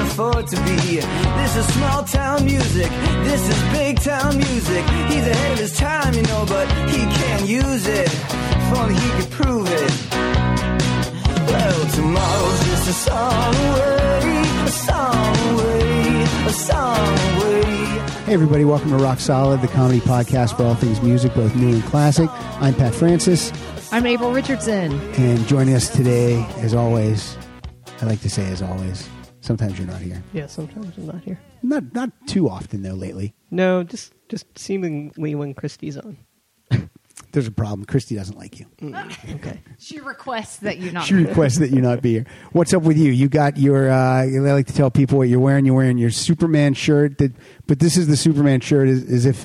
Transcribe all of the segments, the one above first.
afford to be. This is small town music, this is big town music. He's ahead of his time, you know, but he can't use it. If only he could prove it. Well, tomorrow's just a song away, a song away, a song away. Hey everybody, welcome to Rock Solid, the comedy podcast for all things music, both new and classic. I'm Pat Francis. I'm April Richardson. And joining us today, as always, I like to say as always, sometimes you're not here. Yeah, sometimes I'm not here. Not too often, though, lately. No, just seemingly when Christy's on. There's a problem. Christy doesn't like you. Okay. She requests that you not. She requests that you not be here. What's up with you? You got your, I like to tell people what you're wearing. You're wearing your Superman shirt, but this is the Superman shirt as if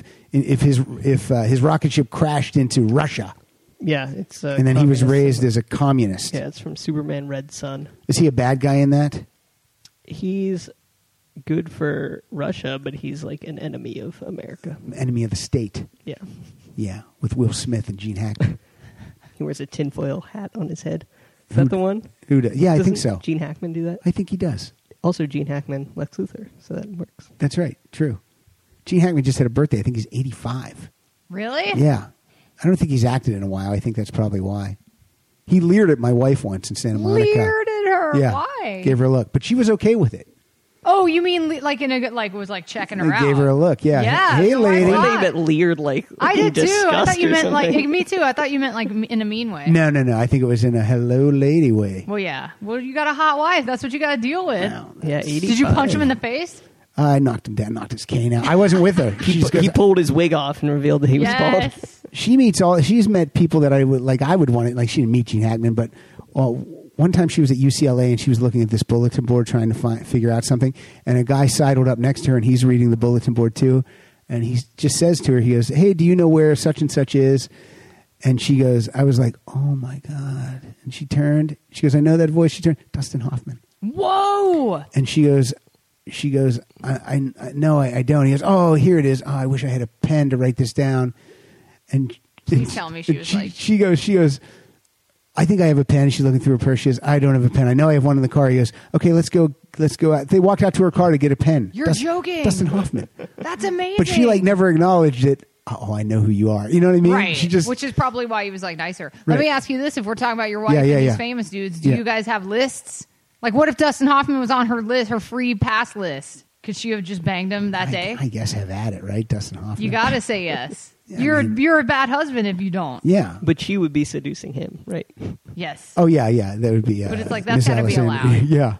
his rocket ship crashed into Russia. Yeah, it's and then he was raised as a communist. Yeah, it's from Superman Red Sun. Is he a bad guy in that? He's good for Russia, but he's like an enemy of America. Enemy of the state. Yeah. Yeah, with Will Smith and Gene Hackman. He wears a tinfoil hat on his head. Is that the one? Who does? Yeah, I think Doesn't so. Gene Hackman do that? I think he does. Also, Gene Hackman, Lex Luthor, so that works. That's right. True. Gene Hackman just had a birthday. I think he's 85. Really? Yeah. I don't think he's acted in a while. I think that's probably why. He leered at my wife once in Santa Monica. Leered at her? Yeah. Why? Gave her a look. But she was okay with it. Oh, you mean like in a like was like checking her I out? gave her a look. Yeah. Yeah. Hey, so why lady. I not? thought you meant leered like I did too. I thought you meant like something. me too. I thought you meant like in a mean way. No. I think it was in a hello lady way. Well, yeah. Well, you got a hot wife. That's what you got to deal with. No, Yeah, 85. Did you punch him in the face? I knocked him down, knocked his cane out. I wasn't with her. He pulled his wig off and revealed that he was bald. Yes. She's met people that I would want it. Like she didn't meet Gene Hackman, but one time she was at UCLA and she was looking at this bulletin board trying to figure out something, and a guy sidled up next to her and he's reading the bulletin board too, and he just says to her, he goes, "Hey, do you know where such and such is?" And she goes, I was like, "Oh my God!" And she turned. She goes, "I know that voice." She turned, Dustin Hoffman. Whoa. And she goes, I no, I don't. He goes, "Oh, here it is. Oh, I wish I had a pen to write this down." And Please tell me she was like... She goes, "I think I have a pen." She's looking through her purse. She goes, "I don't have a pen. I know I have one in the car." He goes, "Okay, let's go out." They walked out to her car to get a pen. You're joking. Dustin Hoffman. That's amazing. But she never acknowledged it. "Oh, I know who you are." You know what I mean? Right. She just, Which is probably why he was like nicer. Right. Let me ask you this: if we're talking about your wife Yeah, and these yeah. famous dudes, do Yeah. you guys have lists? Like, what if Dustin Hoffman was on her list, her free pass list? Could she have just banged him that day? I guess have at it, right? Dustin Hoffman. You got to say yes. Yeah, you're a bad husband if you don't. Yeah. But she would be seducing him, right? Yes. Oh, yeah. That would be. But it's like, that's Miss gotta be Allison. allowed. Yeah.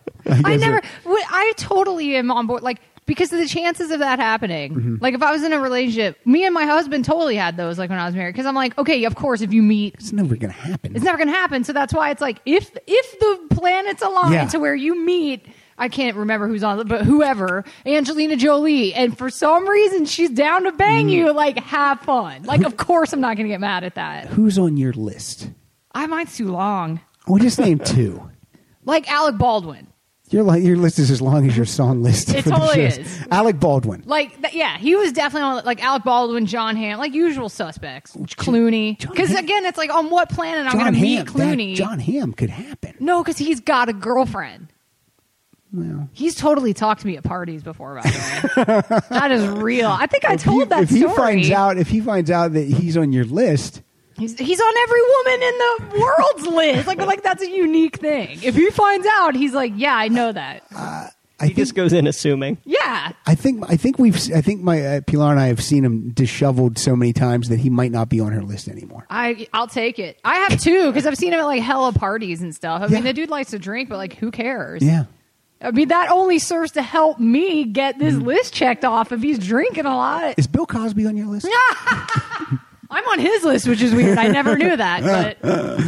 I totally am on board. Like, because of the chances of that happening. Mm-hmm. Like, if I was in a relationship, me and my husband totally had those, like, when I was married. Because I'm like, okay, of course, if you meet, It's never going to happen. it's never going to happen. So that's why it's like, if the planets align Yeah. to where you meet, I can't remember who's on, but whoever, Angelina Jolie, and for some reason she's down to bang you, like, have fun. Like, of course I'm not going to get mad at that. Who's on your list? Mine's too long. Well, just name two. Like Alec Baldwin. Your list is as long as your song list. It for the totally shows. is. Alec Baldwin. Like, yeah, he was definitely on, like, Alec Baldwin, John Hamm, like, usual suspects. Clooney. John Because, Hamm- again, it's like, on what planet I'm going to meet Clooney? John Hamm could happen. No, because he's got a girlfriend. Well, He's totally talked to me at parties before, by the way. That is real. I think I told that if story. if he finds out that he's on your list, He's on every woman in the world's list. Like that's a unique thing. If he finds out, he's like, yeah, I know that. He just goes in assuming. Yeah. I think my Pilar and I have seen him disheveled so many times that he might not be on her list anymore. I'll take it. I have too, because I've seen him at like hella parties and stuff. I Yeah. mean, the dude likes to drink, but like, who cares? Yeah. I mean, that only serves to help me get this list checked off if he's drinking a lot. Is Bill Cosby on your list? I'm on his list, which is weird. I never knew that.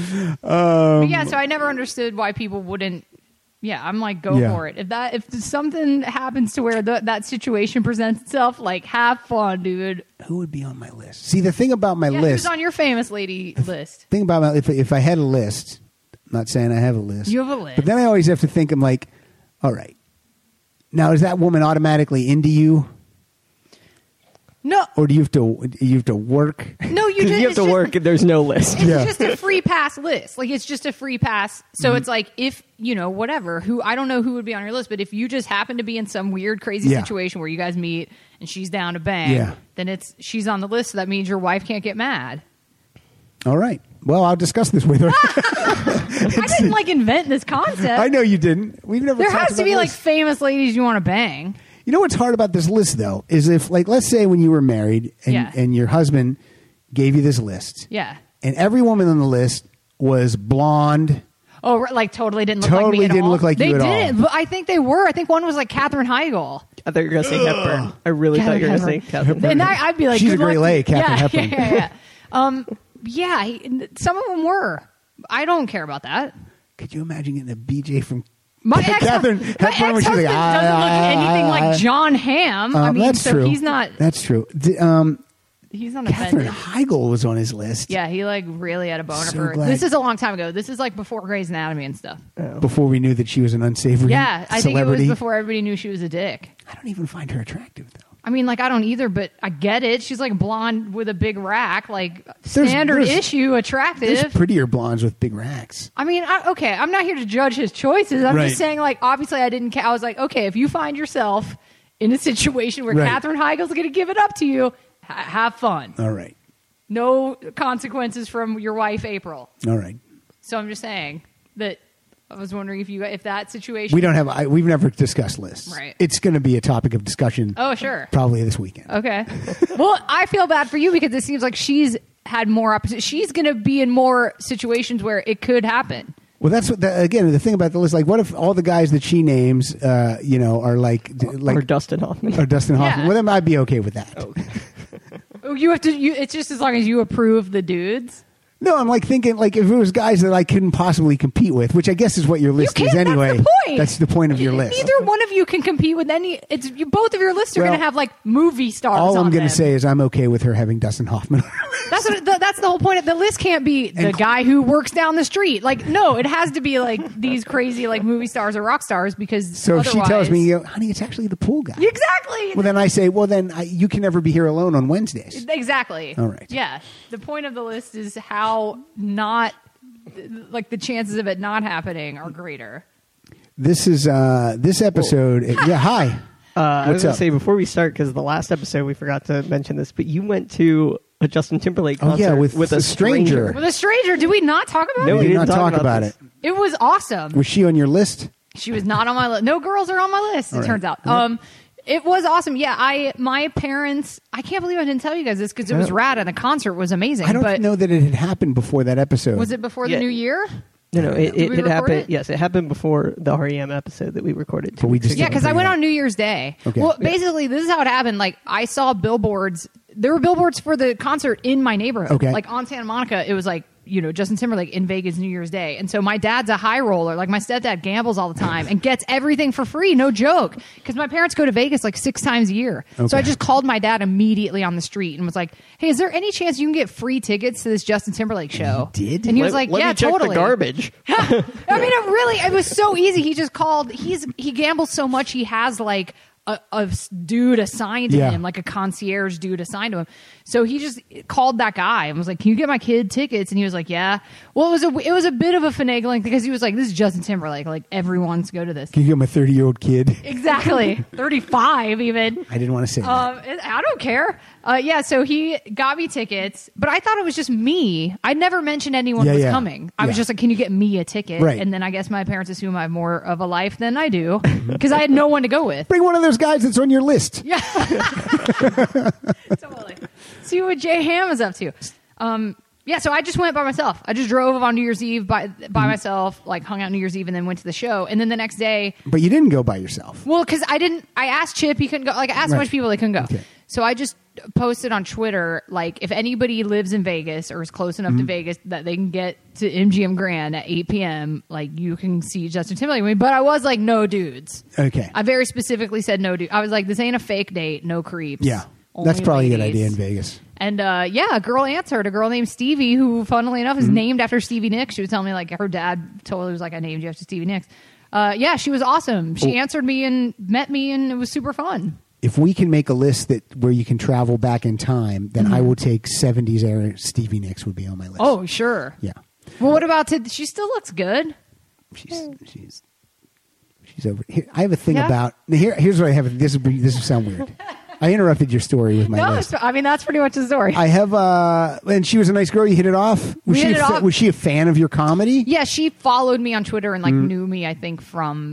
But yeah, so I never understood why people wouldn't. Yeah, I'm like, go Yeah. for it. If something happens to where that situation presents itself, like, have fun, dude. Who would be on my list? See, the thing about my Yeah, list. who's on your famous lady list? Thing about if I had a list, I'm not saying I have a list. You have a list. But then I always have to think, I'm like, all right. Now, is that woman automatically into you? No. Or do you have to work? No, you Because just you have to work and there's no list. It's Yeah. just a free pass list. Like, it's just a free pass. So it's like, if, whatever, I don't know who would be on your list, but if you just happen to be in some weird, crazy Yeah. situation where you guys meet and she's down to bang, Yeah. then she's on the list. So that means your wife can't get mad. All right. Well, I'll discuss this with her. I didn't invent this concept. I know you didn't. We've never. There talked has to about be this. famous ladies you want to bang. You know what's hard about this list though is if let's say when you were married and, Yeah. and your husband gave you this list, Yeah. and every woman on the list was blonde. Oh, totally didn't look like me Totally at didn't all. look like you at all. They didn't, but I think they were. I think one was like Katherine Heigl. I thought you were going to say Hepburn. I really thought you were going to say Catherine. And I'd be like, She's good a great luck. lady, Katharine Yeah, Hepburn. yeah. Some of them were. I don't care about that. Could you imagine getting a BJ from My Katharine ex-husband Hepburn when she's like, doesn't look anything like John Hamm. I mean, that's so true. he's not. That's true. He's not Catherine offended. Heigl was on his list. Yeah, he really had a boner So for her. glad- This is a long time ago. This is like before Grey's Anatomy and stuff. Before we knew that she was an unsavory Yeah, I think it celebrity. was before everybody knew she was a dick. I don't even find her attractive though. I mean, I don't either, but I get it. She's like blonde with a big rack, standard there's- issue, attractive. There's prettier blondes with big racks. I mean, okay, I'm not here to judge his choices. I'm Right. just saying, obviously I didn't I was like, okay, if you find yourself in a situation where Right. Katherine Heigl's going to give it up to you, have fun. All right. No consequences from your wife, April. All right. So I'm just saying that I was wondering if that situation. We don't have. We've never discussed lists. Right. It's going to be a topic of discussion. Oh, sure. Probably this weekend. Okay. Well, I feel bad for you because it seems like she's had more opportunity. She's going to be in more situations where it could happen. Well, that's what. Again, the thing about the list, what if all the guys that she names, are like or Dustin Hoffman. or Dustin Hoffman? Yeah. Well, then I'd be okay with that. Oh, you have to. It's just as long as you approve the dudes. No, I'm thinking if it was guys that I couldn't possibly compete with, which I guess is what your list can't, is anyway. That's the point. That's the point of your list. Neither one of you can compete with any. Both of your lists are Well, going to have movie stars. All I'm going to say is I'm okay with her having Dustin Hoffman. That's the whole point. The list can't be the guy who works down the street. No, it has to be these crazy movie stars or rock stars because So if she tells otherwise- me, honey, it's actually the pool guy. exactly. Well, then I say, you can never be here alone on Wednesdays. Exactly. All right. Yeah. The point of the list is how not the chances of it not happening are greater. This is this episode. Yeah, hi. I What's was going up? to say before we start, because the last episode we forgot to mention this, but you went to a Justin Timberlake concert yeah, with a a stranger. With a stranger, did we not talk about No, it? we did didn't not talk about this. it. It was awesome. Was she on your list? She was not on my list. No girls are on my list, All it right. turns out. All right. It was awesome. Yeah, my parents, I can't believe I didn't tell you guys this because it was rad and the concert was amazing. I don't but know that it had happened before that episode. was it before Yeah. the new year? No, Did we it record happened. it? Yes, it happened before the REM episode that we recorded. But we just Yeah, didn't because I bring went it up. on New Year's Day. Okay. Well, Yeah. basically, this is how it happened. I saw billboards. There were billboards for the concert in my neighborhood. Okay. On Santa Monica, it was Justin Timberlake in Vegas New Year's Day. And so my dad's a high roller. My stepdad gambles all the time and gets everything for free. No joke. Because my parents go to Vegas 6 times a year. Okay. So I just called my dad immediately on the street and was like, hey, is there any chance you can get free tickets to this Justin Timberlake show? He did? And he was like, Let yeah, me check totally. the garbage. I mean, it was so easy. He just called. He gambles so much. He has a dude assigned to Yeah. him, a concierge dude assigned to him. So he just called that guy and was like, "Can you get my kid tickets?" And he was like, "Yeah." Well, it was a bit of a finagling because he was like, "This is Justin Timberlake. Everyone wants to go to this." Can you get my 30-year-old kid? Exactly, 35 even. I didn't want to say that. I don't care. Yeah, so he got me tickets, but I thought it was just me. I never mentioned anyone Yeah, was yeah. coming. I was Yeah. just like, "Can you get me a ticket?" Right. And then I guess my parents assume I have more of a life than I do because I had no one to go with. Bring one of those guys that's on your list. Yeah. Totally. See what Jay Ham is up to. Yeah, so I just went by myself. I just drove on New Year's Eve by myself, hung out New Year's Eve, and then went to the show. And then the next day, But you didn't go by yourself. well, because I asked Chip, he couldn't go. I asked a Right. bunch of people, they couldn't go. Okay. So I just posted on Twitter, if anybody lives in Vegas or is close enough to Vegas that they can get to MGM Grand at 8 p.m., you can see Justin Timberlake with me. But I was like, no dudes. Okay. I very specifically said no dude. I was like, this ain't a fake date, no creeps. Yeah. Only That's probably a good ladies. idea in Vegas. And a girl answered, a girl named Stevie, who, funnily enough, is named after Stevie Nicks. She was telling me, her dad told her, was like, I named you after Stevie Nicks. Yeah, she was awesome. She answered me and met me, and it was super fun. if we can make a list that where you can travel back in time, then I will take 70s era Stevie Nicks would be on my list. Oh, sure. Yeah. Well, what about she still looks good. She's over here. I have a thing Yeah? about here's what I have. This will sound weird. I interrupted your story with my No, list. I mean that's pretty much the story. I have and she was a nice girl. You hit it off. We hit it off. Was she a fan of your comedy? Yeah, she followed me on Twitter and knew me, I think, from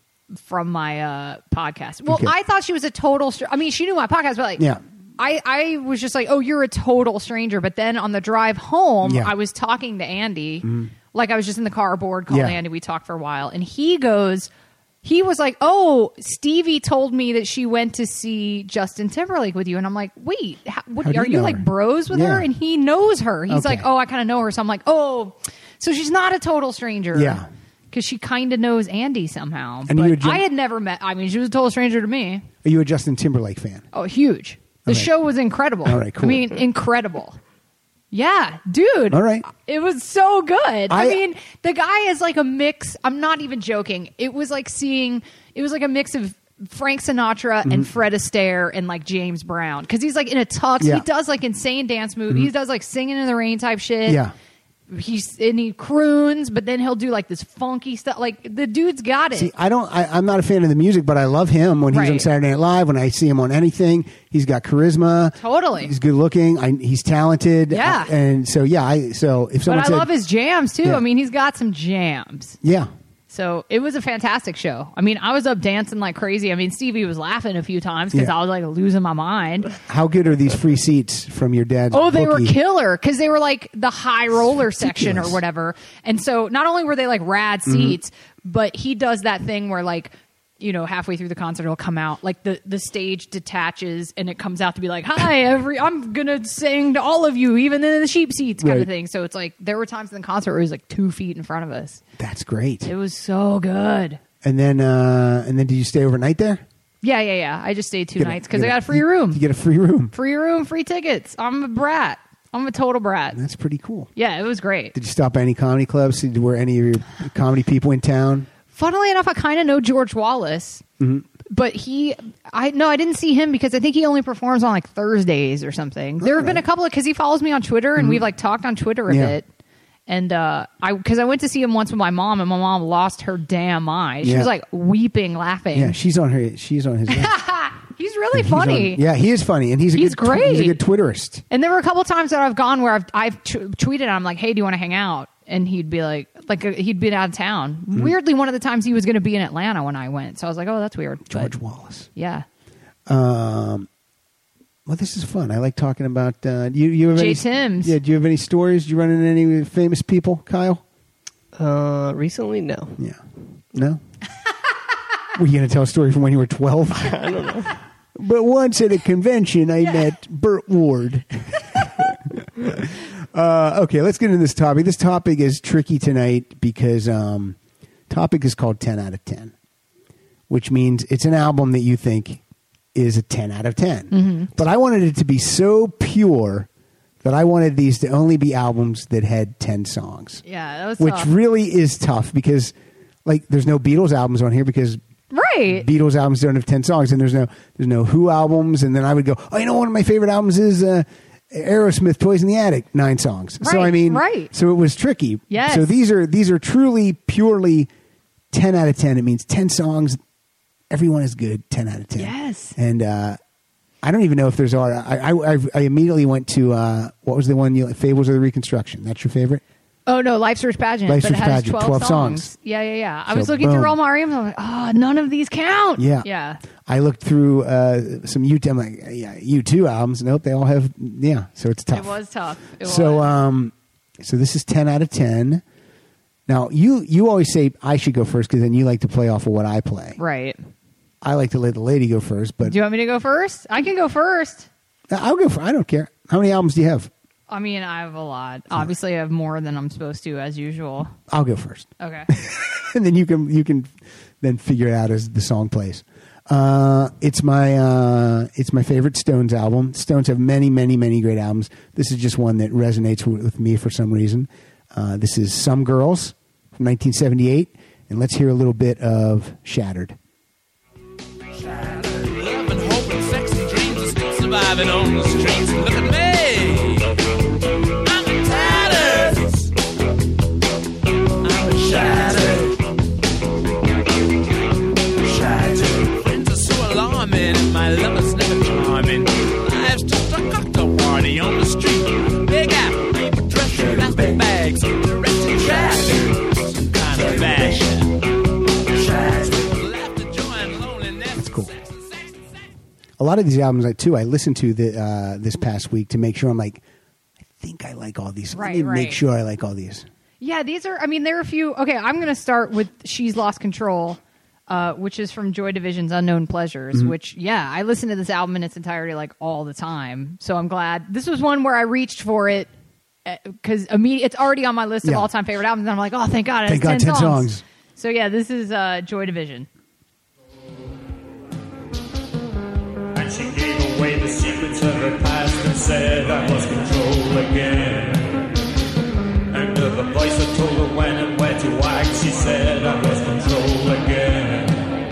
my podcast. Well, Okay. I thought she was a total I mean, she knew my podcast, but Yeah. I was just like, oh, you're a total stranger. But then on the drive home, Yeah. I was talking to Andy. Like I was just in the car board, called Yeah. Andy. We talked for a while. And he was like, oh, Stevie told me that she went to see Justin Timberlake with you. And I'm like, wait, How do are you you know like her? bros with Yeah. her? And he knows her. He's Okay. like, oh, I kind of know her. So I'm like, oh, so she's not a total stranger. Yeah. Because she kind of knows Andy somehow. And but you had I had never met. I mean, she was a total stranger to me. Are you a Justin Timberlake fan? Oh, huge. The All right. show was incredible. All right, cool. I mean, incredible. Yeah, dude. All right. It was so good. I I- mean, the guy is like a mix. I'm not even joking. It was like a mix of Frank Sinatra and Fred Astaire and like James Brown. Because he's like in a tux. Yeah. He does like insane dance moves. He does like singing in the rain type shit. Yeah. He croons, but then he'll do like this funky stuff. Like the dude's got it. See, I'm not a fan of the music, but I love him when he's on Right. Saturday Night Live. When I see him on anything, he's got charisma. Totally. He's good looking. He's talented. Yeah. And so so if But someone I said, love his jams too. Yeah. I mean, he's got some jams. yeah. So it was a fantastic show. I mean, I was up dancing like crazy. I mean, Stevie was laughing a few times because Yeah. I was like losing my mind. How good are these free seats from your dad's? Oh, they were bookie? killer because they were like the high roller section or ridiculous. whatever. And so not only were they like rad seats, but he does that thing where like, you know, halfway through the concert, it'll come out like the stage detaches and it comes out to be like, hi, I'm going to sing to all of you, even in the sheep seats kind Right. of thing. So it's like there were times in the concert where it was like 2 feet in front of us. That's great. It was so good. And then did you stay overnight there? Yeah. I just stayed two Get nights because I got a free You room. get a free room. Free room, free tickets. I'm a brat. I'm a total brat. That's pretty cool. Yeah, it was great. Did you stop at any comedy clubs? Were any of your comedy people in town? Funnily enough, I kind of know George Wallace, but I didn't see him because I think he only performs on like Thursdays or something. There have been a couple of because he follows me on Twitter and we've like talked on Twitter a Yeah. bit. And because I went to see him once with my mom and my mom lost her damn mind. She Yeah. was like weeping, laughing. Yeah, she's on his list. He's really He's funny. yeah, he is funny, and he's He's great. He's a great. good Twitterist. And there were a couple times that I've gone where I've tweeted, I'm like, hey, do you want to hang out? And he'd be like he'd been out of town. Weirdly, one of the times he was going to be in Atlanta when I went. So I was like, oh, that's weird. George But, Wallace. yeah. Well, this is fun. I like talking about. You have Jay any, Timms. Yeah. Do you have any stories? Do you run into any famous people, Kyle? Recently, no. Yeah. No. Were you going to tell a story from when you were 12? I don't know. But once at a convention, I met Burt Ward. Okay, let's get into this topic. This topic is tricky tonight because topic is called 10 out of 10, which means it's an album that you think is a 10 out of 10. Mm-hmm. But I wanted it to be so pure that I wanted these to only be albums that had 10 songs, Yeah, that was which tough. really is tough because, like, there's no Beatles albums on here because Right. Beatles albums don't have 10 songs, and there's no Who albums. And then I would go, oh, you know, one of my favorite albums is Aerosmith, Toys in the Attic, 9 songs. So Right, I mean, right. So it was tricky. Yes. So these are truly purely 10 out of 10. It means 10 songs. Everyone is good. 10 out of 10. Yes. And I don't even know if there's I immediately went to what was the one? Fables of the Reconstruction. That's your favorite? Oh, no, Life's Rich Pageant. Life's but it Rich has Pageant, 12 songs. songs. Yeah. I So was looking boom. through all my items. I'm like, oh, none of these count. Yeah. Yeah. I looked through some U2. I'm like, yeah, U2 albums. Nope, they all have. Yeah, so it's tough. It was tough. It So, was. so this is 10 out of 10. Now, you always say I should go first because then you like to play off of what I play. Right. I like to let the lady go first, but Do you want me to go first? I can go first. I'll go. I don't care. How many albums do you have? I mean, I have a lot. Obviously, I have more than I'm supposed to, as usual. I'll go first, Okay. and then you can then figure it out as the song plays. It's my favorite Stones album. Stones have many great albums. This is just one that resonates with me for some reason. This is Some Girls from 1978, and let's hear a little bit of Shattered. I've been hoping driving on the streets and look at me. I'm in tatters. I'm shattered. Shattered. Friends are so alarming and my lover's never charming. Life's just a cocktail party on the street. Big apple, paper dress, plastic bags, directed traffic. Some kind of fashion. Laughter, joy, and loneliness. That's cool. A lot of these albums, I listened to this past week to make sure I'm like, I think I like all these. Let me make sure I like all these. Yeah, these are, I mean, there are a few. Okay, I'm going to start with She's Lost Control, which is from Joy Division's Unknown Pleasures, which, yeah, I listen to this album in its entirety like all the time. So I'm glad. This was one where I reached for it because it's already on my list of all-time favorite albums. And I'm like, oh, thank God, it's 10 songs. So yeah, this is Joy Division. And she gave away the secrets of her past and said I lost control again. And to the voice that told her when and where to act, she said I lost control again.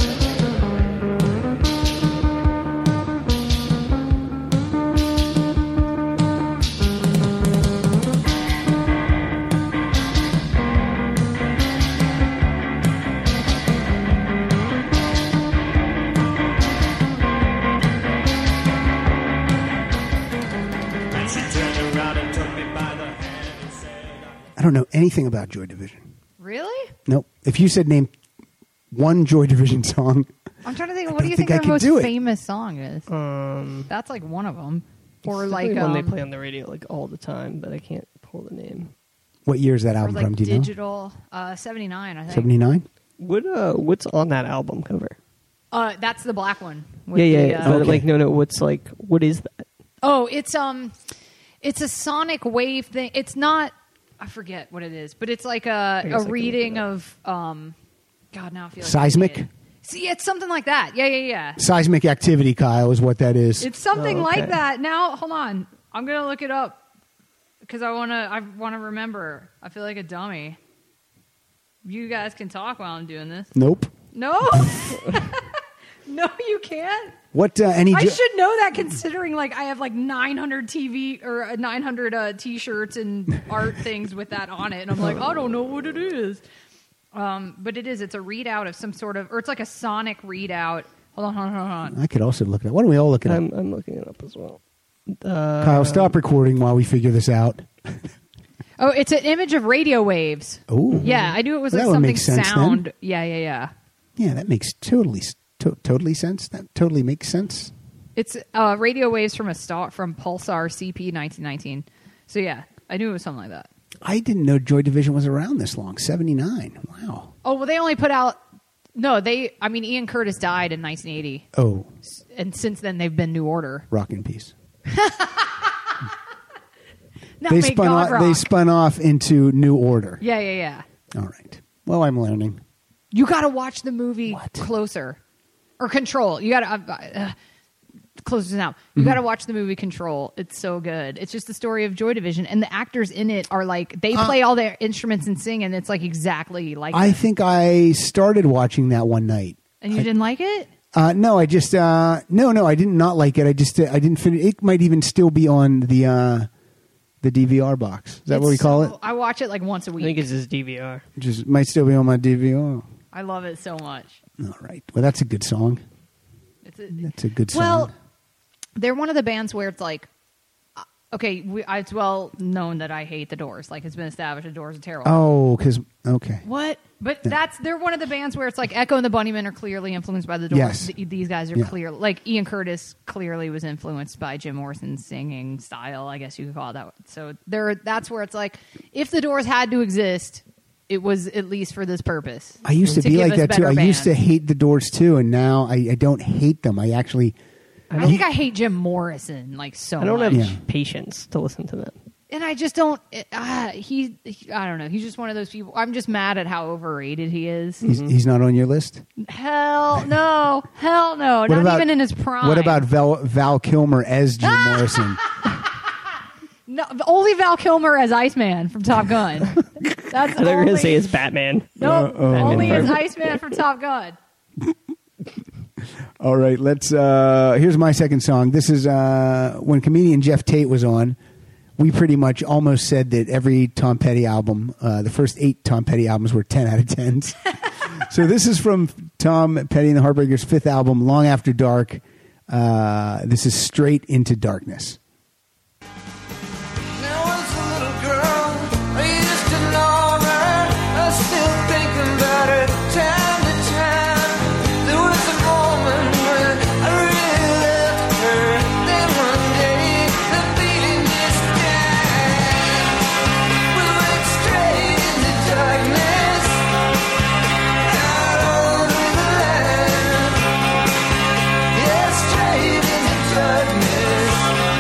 I don't know anything about Joy Division. Really? Nope. If you said name one Joy Division song, I'm trying to think. What do you think their most famous song is? That's like one of them, or like one they play on the radio like all the time, but I can't pull the name. What year is that album like from? Do you know? Digital 79, I think. 79. What's on that album cover? That's the black one. Yeah. But like no. What is that? Oh, it's a sonic wave thing. It's not. I forget what it is, but it's like a reading of God. Now I feel like Seismic. See, it's something like that. Yeah. Seismic activity, Kyle, is what that is. It's something like that. Now, hold on. I'm gonna look it up because I wanna remember. I feel like a dummy. You guys can talk while I'm doing this. Nope. No. No, you can't. What? I should know that, considering like I have like 900 TV or 900 T-shirts and art things with that on it, and I'm like, I don't know what it is. But it is. It's a readout of some sort of, or it's like a sonic readout. Hold on. I could also look it up. Why don't we all look it up? I'm looking it up as well. Kyle, stop recording while we figure this out. Oh, it's an image of radio waves. Oh, yeah. I knew it was well, like something sense, sound. then. Yeah. Yeah, that makes totally sense. That totally makes sense. It's radio waves from from Pulsar CP 1919. So yeah, I knew it was something like that. I didn't know Joy Division was around this long. 79. Wow. Oh, well, they only put out. No, Ian Curtis died in 1980. Oh. And since then, they've been New Order. Rock in peace. They spun off into New Order. Yeah. All right. Well, I'm learning. You got to watch the movie Closer. Or Control. You got to... Closer now. You got to watch the movie Control. It's so good. It's just the story of Joy Division, and the actors in it are like, they play all their instruments and sing, and it's like exactly like I think I started watching that one night. And you didn't like it? No, I just no, I did not like it. I didn't finish. It might even still be on the DVR box. Is that what we call it? I watch it like once a week. I think it's his DVR. Just might still be on my DVR. I love it so much. All right. Well, that's a good song. That's a good song. Well, they're one of the bands where it's like, okay, it's well known that I hate the Doors. Like, it's been established the Doors are terrible. Oh, okay. What? But they're one of the bands where it's like Echo and the Bunnymen are clearly influenced by the Doors. Yes. These guys are clear. Like, Ian Curtis clearly was influenced by Jim Morrison's singing style, I guess you could call it that. So that's where it's like, if the Doors had to exist, it was at least for this purpose. I used to be like that too. I used to hate the Doors too, and now I don't hate them. I think I hate Jim Morrison like so much. I don't have patience to listen to them. And I just don't. I don't know. He's just one of those people. I'm just mad at how overrated he is. He's not on your list? Hell no. Not even in his prime. What about Val Kilmer as Jim Morrison? No, only Val Kilmer as Iceman from Top Gun. That's I thought you were going to say it's Batman. No, only as Iceman from Top Gun. All right, let's. Here's my second song. This is when comedian Jeff Tate was on. We pretty much almost said that every Tom Petty album, the first 8 Tom Petty albums, were 10 out of 10s. So this is from Tom Petty and the Heartbreakers' 5th album, Long After Dark. This is Straight Into Darkness. There was a little girl, I used to know her. I still think about her time to time. There was a moment when I really loved her. Then one day, the feeling just died. We went straight into darkness, out over the land. Yeah, straight into darkness.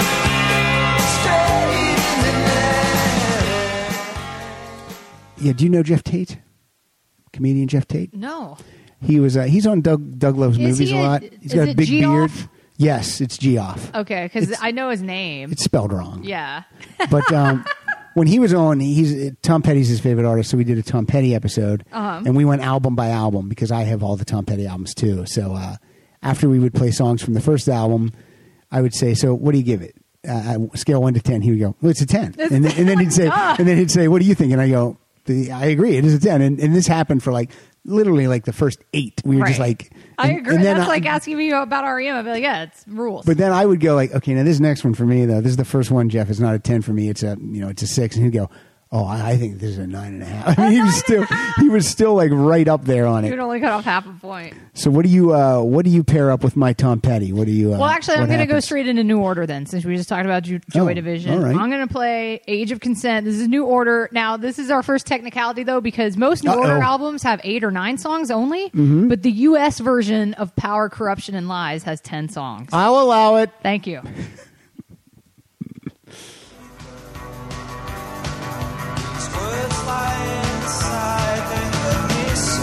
Yeah, do you know Jeff Tate? Comedian Jeff Tate? No. He was. He's on Doug Love's Is movies he a lot. He's got a big beard. Yes, it's Geoff. Okay, because It's- I know his name. It's spelled wrong. Yeah. But when he was on, Tom Petty's his favorite artist, so we did a Tom Petty episode, and we went album by album because I have all the Tom Petty albums too. So after we would play songs from the first album, I would say, "So what do you give it?" Scale 1 to 10. He would go, "Well, it's a 10." And then he'd say, "What do you think?" And I go, "I agree, it is a 10." And this happened for literally the first 8. We were just like, I and- agree. and then That's like asking me about REM. I'd be like, yeah, it's rules. But then I would go okay, now this next one for me though, this is the first one, Jeff. It's not a 10 for me. It's a it's a 6. And he'd go, "Oh, I think this is a 9.5." I mean, he was still right up there on you it. would only cut off half a point. So what do you pair up with my Tom Petty? What do you? Well, actually, I'm what going to go happens? straight into new order then, since we just talked about Joy Oh, Division. all right. I'm going to play Age of Consent. This is new order. Now, this is our first technicality, though, because most new order albums have 8 or 9 songs only, but the U.S. version of Power, Corruption, and Lies has 10 songs. I'll allow it. Thank you. Words lie inside, they hurt me so.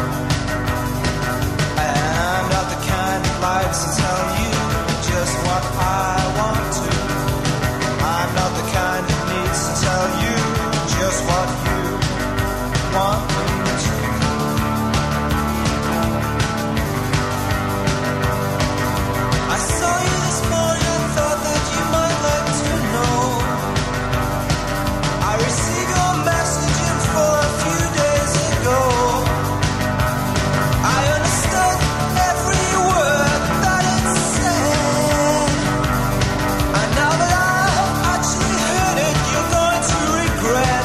I'm not the kind that likes to tell you just what I want to. I'm not the kind that needs to tell you just what you want me to. I saw you this morning and thought that you might like to know. I received your message for a few days ago. I understood every word that it said. And now that I've actually heard it, you're going to regret.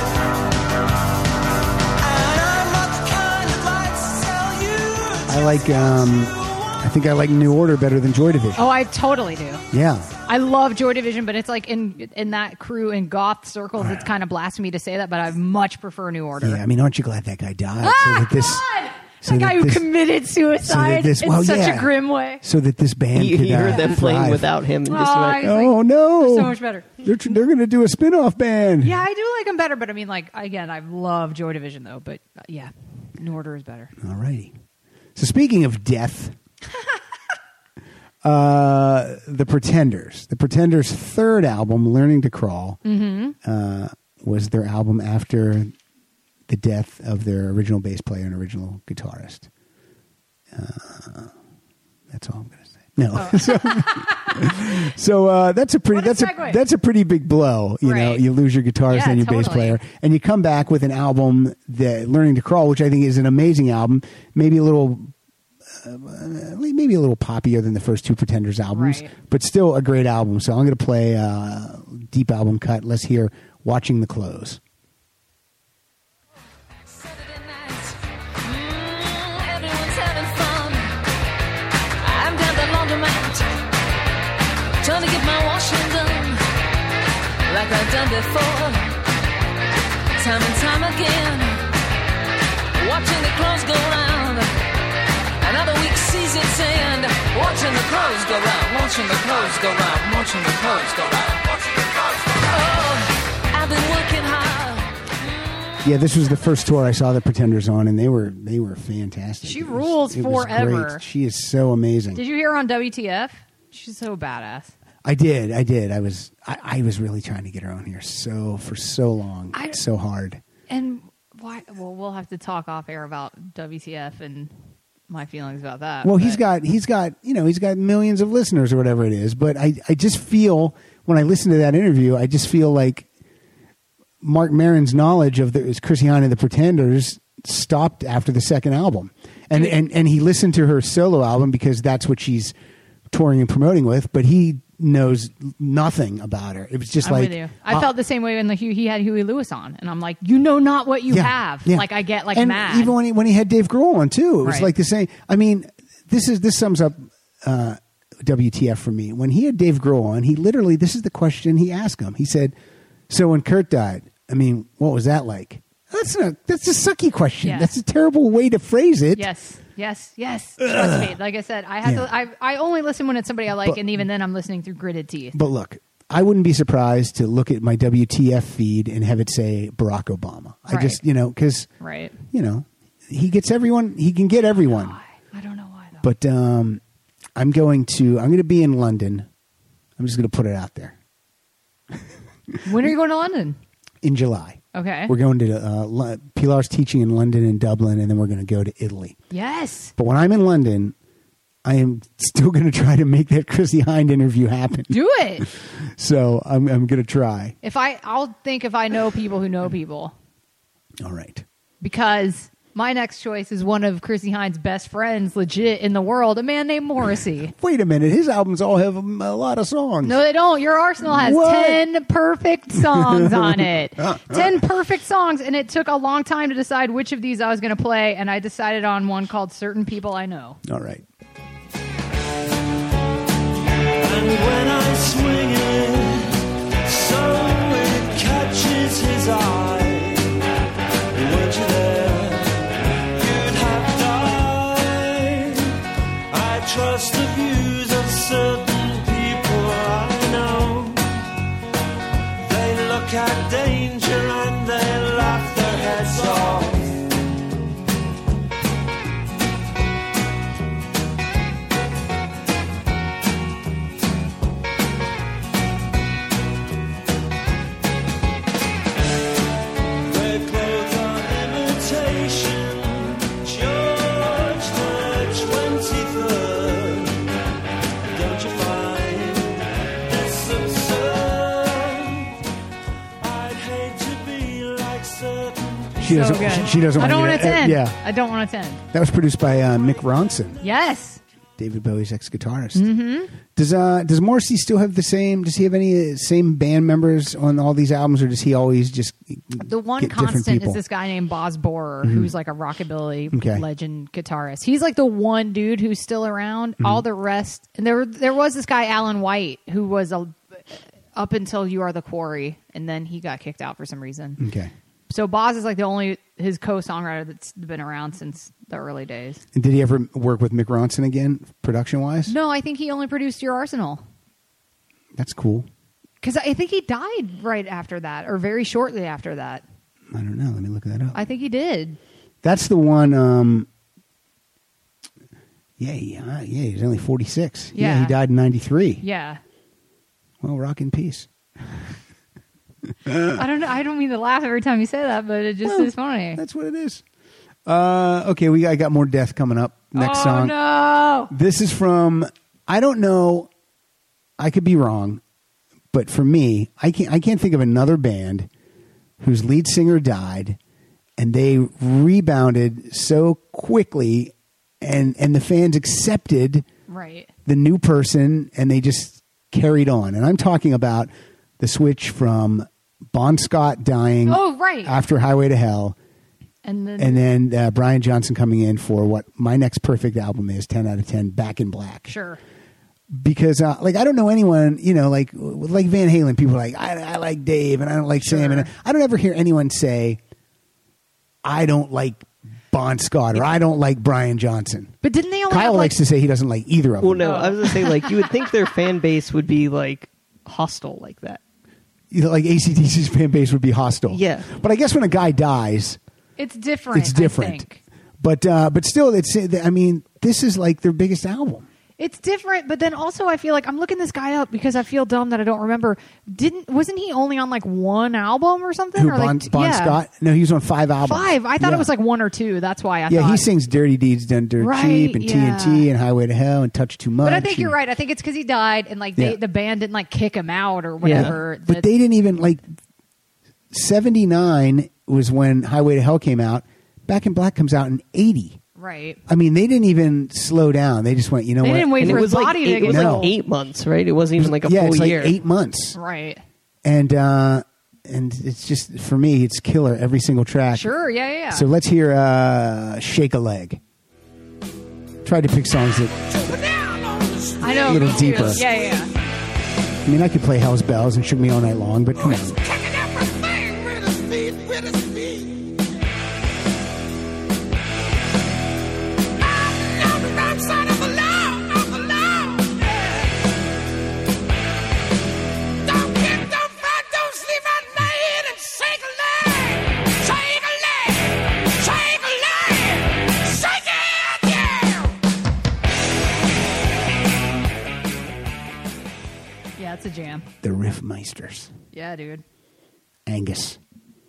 And I'm not the kind that likes to tell you. I think I like New Order better than Joy Division. Oh, I totally do. Yeah. I love Joy Division, but it's in that crew in goth circles, it's kind of blasphemy to say that, but I much prefer New Order. Yeah, I mean, aren't you glad that guy died? God! So The that guy who this- committed suicide in such a grim way. So that this band could He heard them playing thrive. without him and just Oh, went, I- Oh no! So much better. They're going to do a spin-off band. Yeah, I do like them better, but I mean, again, I love Joy Division, though, but yeah, New Order is better. All righty. So speaking of death, the Pretenders. The Pretenders' 3rd album, Learning to Crawl, was their album after the death of their original bass player and original guitarist. That's all I'm going to say. No. So that's a pretty What a segue. that's a pretty big blow. You know, Right. you lose your guitarist Yeah, and your bass totally. player, and you come back with an album, that Learning to Crawl, which I think is an amazing album. Maybe a little poppier than the first 2 Pretenders albums, Right. but still a great album. So I'm going to play a deep album cut. Let's hear "Watching the Clothes." Saturday night, everyone's having fun. I'm down the laundromat, trying to get my washing done, like I've done before, time and time again. Watching the clothes go round, another week sees its end. Watching the clothes go round, watching the clothes go round, watching the clothes go round, watching the clothes go round. Oh, I've been working hard. Yeah, this was the first tour I saw the Pretenders on, and they were fantastic. She It was- rules it was forever. great. She is so amazing. Did you hear her on WTF? She's so badass. I did. I was really trying to get her on here for so long, so hard. And why? Well, we'll have to talk off air about WTF and my feelings about that. Well, but- he's got he's got millions of listeners or whatever it is. But I just feel when I listen to that interview, I just feel like Mark Maron's knowledge of Chrissy Hynde and the Pretenders stopped after the second album, and he listened to her solo album because that's what she's touring and promoting with. But he knows nothing about her. It was just I'm like with you. I felt the same way when he had Huey Lewis on, and I'm like, you know not what you have. Yeah. Like I get like and mad. even when he had Dave Grohl on too, it was Right. like the same. I mean, this sums up WTF for me. When he had Dave Grohl on, he literally, this is the question he asked him. He said, "So when Kurt died, I mean, what was that like?" That's a sucky question. Yeah. That's a terrible way to phrase it. Yes. Trust me. Like I said, I have to. I only listen when it's somebody I like, and even then, I'm listening through gritted teeth. But look, I wouldn't be surprised to look at my WTF feed and have it say Barack Obama. I Right. just, because, Right. he gets everyone. He can get everyone. I don't know why though. But I'm going to be in London. I'm just going to put it out there. When are you going to London? In July. Okay. We're going to Pilar's teaching in London and Dublin, and then we're going to go to Italy. Yes. But when I'm in London, I am still going to try to make that Chrissy Hynde interview happen. Do it. So I'm going to try. I'll think if I know people who know people, All right. because my next choice is one of Chrissy Hynde's best friends, legit in the world, a man named Morrissey. Wait a minute. His albums all have a lot of songs. No, they don't. Your Arsenal has What? 10 perfect songs on it. 10 perfect songs, and it took a long time to decide which of these I was going to play, and I decided on one called Certain People I Know. All right. And when I swing it, so it catches his eye. Weren't you there? You'd have died. I trust the views of certain people I know. They look at danger and they laugh their heads off. Their clothes are imitation. George the 23rd. Don't you find this absurd? I'd hate to be like certain. She doesn't. So good. She doesn't. I don't want want you a 10. Yeah. I don't want a 10. That was produced by Mick Ronson, Yes. David Bowie's ex-guitarist. Mm-hmm. Does Morrissey still have the same? Does he have any same band members on all these albums, or does he always just The one get different constant people? is this guy named Boz Borer, who's like a rockabilly Okay. legend guitarist. He's like the one dude who's still around. All the rest, and there was this guy Alan White who was up until You Are the Quarry, and then he got kicked out for some reason. Okay. So Boz is like the only his co-songwriter that's been around since the early days. And did he ever work with Mick Ronson again, production-wise? No, I think he only produced Your Arsenal. That's cool. Because I think he died right after that, or very shortly after that. I don't know. Let me look that up. I think he did. That's the one. He's only 46. Yeah. He died in 93. Yeah. Well, rock in peace. I don't know. I don't mean to laugh every time you say that, but it just Well, is funny. That's what it is. Okay, I got more death coming up. Next oh, song. no. This is from, I don't know, I could be wrong, but for me, I can't think of another band whose lead singer died and they rebounded so quickly and the fans accepted Right. the new person and they just carried on. And I'm talking about the switch from Bon Scott dying Oh, right. after Highway to Hell And then, and then Brian Johnson coming in for what my next perfect album is, 10 out of 10, Back in Black. sure. Because, I don't know anyone, like Van Halen, people are like, I like Dave and I don't like Sam. And I don't ever hear anyone say, I don't like Bon Scott or I don't like Brian Johnson. But didn't they only Kyle have likes to say he doesn't like either of Well, them. no, I was going to say, like, you would think their fan base would be, like, hostile like that. Like AC/DC's fan base would be hostile. Yeah. But I guess when a guy dies, It's different. it's different. I think. But still, this is like their biggest album. It's different, but then also I feel like I'm looking this guy up because I feel dumb that I don't remember. Wasn't he only on like one album or something? Who, or Bon like, Scott? No, he was on 5 albums. 5. I thought Yeah. it was like 1 or 2. That's why I Yeah, thought. he sings Dirty Deeds Done Dirt Right, Cheap and yeah. TNT and Highway to Hell and Touch Too Much. But I think you're and- right. I think it's because he died and like Yeah. the band didn't like kick him out or whatever. But they didn't even like 79 was when Highway to Hell came out. Back in Black comes out in 80. right. I mean, they didn't even slow down. They just went, you know They what? didn't wait And for it his was body like to it get was No. like 8 months, right? It wasn't even like a yeah, full it's like year. 8 months. right. And it's just, for me, it's killer every single track. Sure. Yeah. Yeah. So let's hear Shake a Leg. Tried to pick songs that, I know. a little me too. deeper. Yeah. Yeah. I mean, I could play Hell's Bells and Shook Me All Night Long, but come on. Yeah. It's a jam. The Riffmeisters. Yeah, dude. Angus.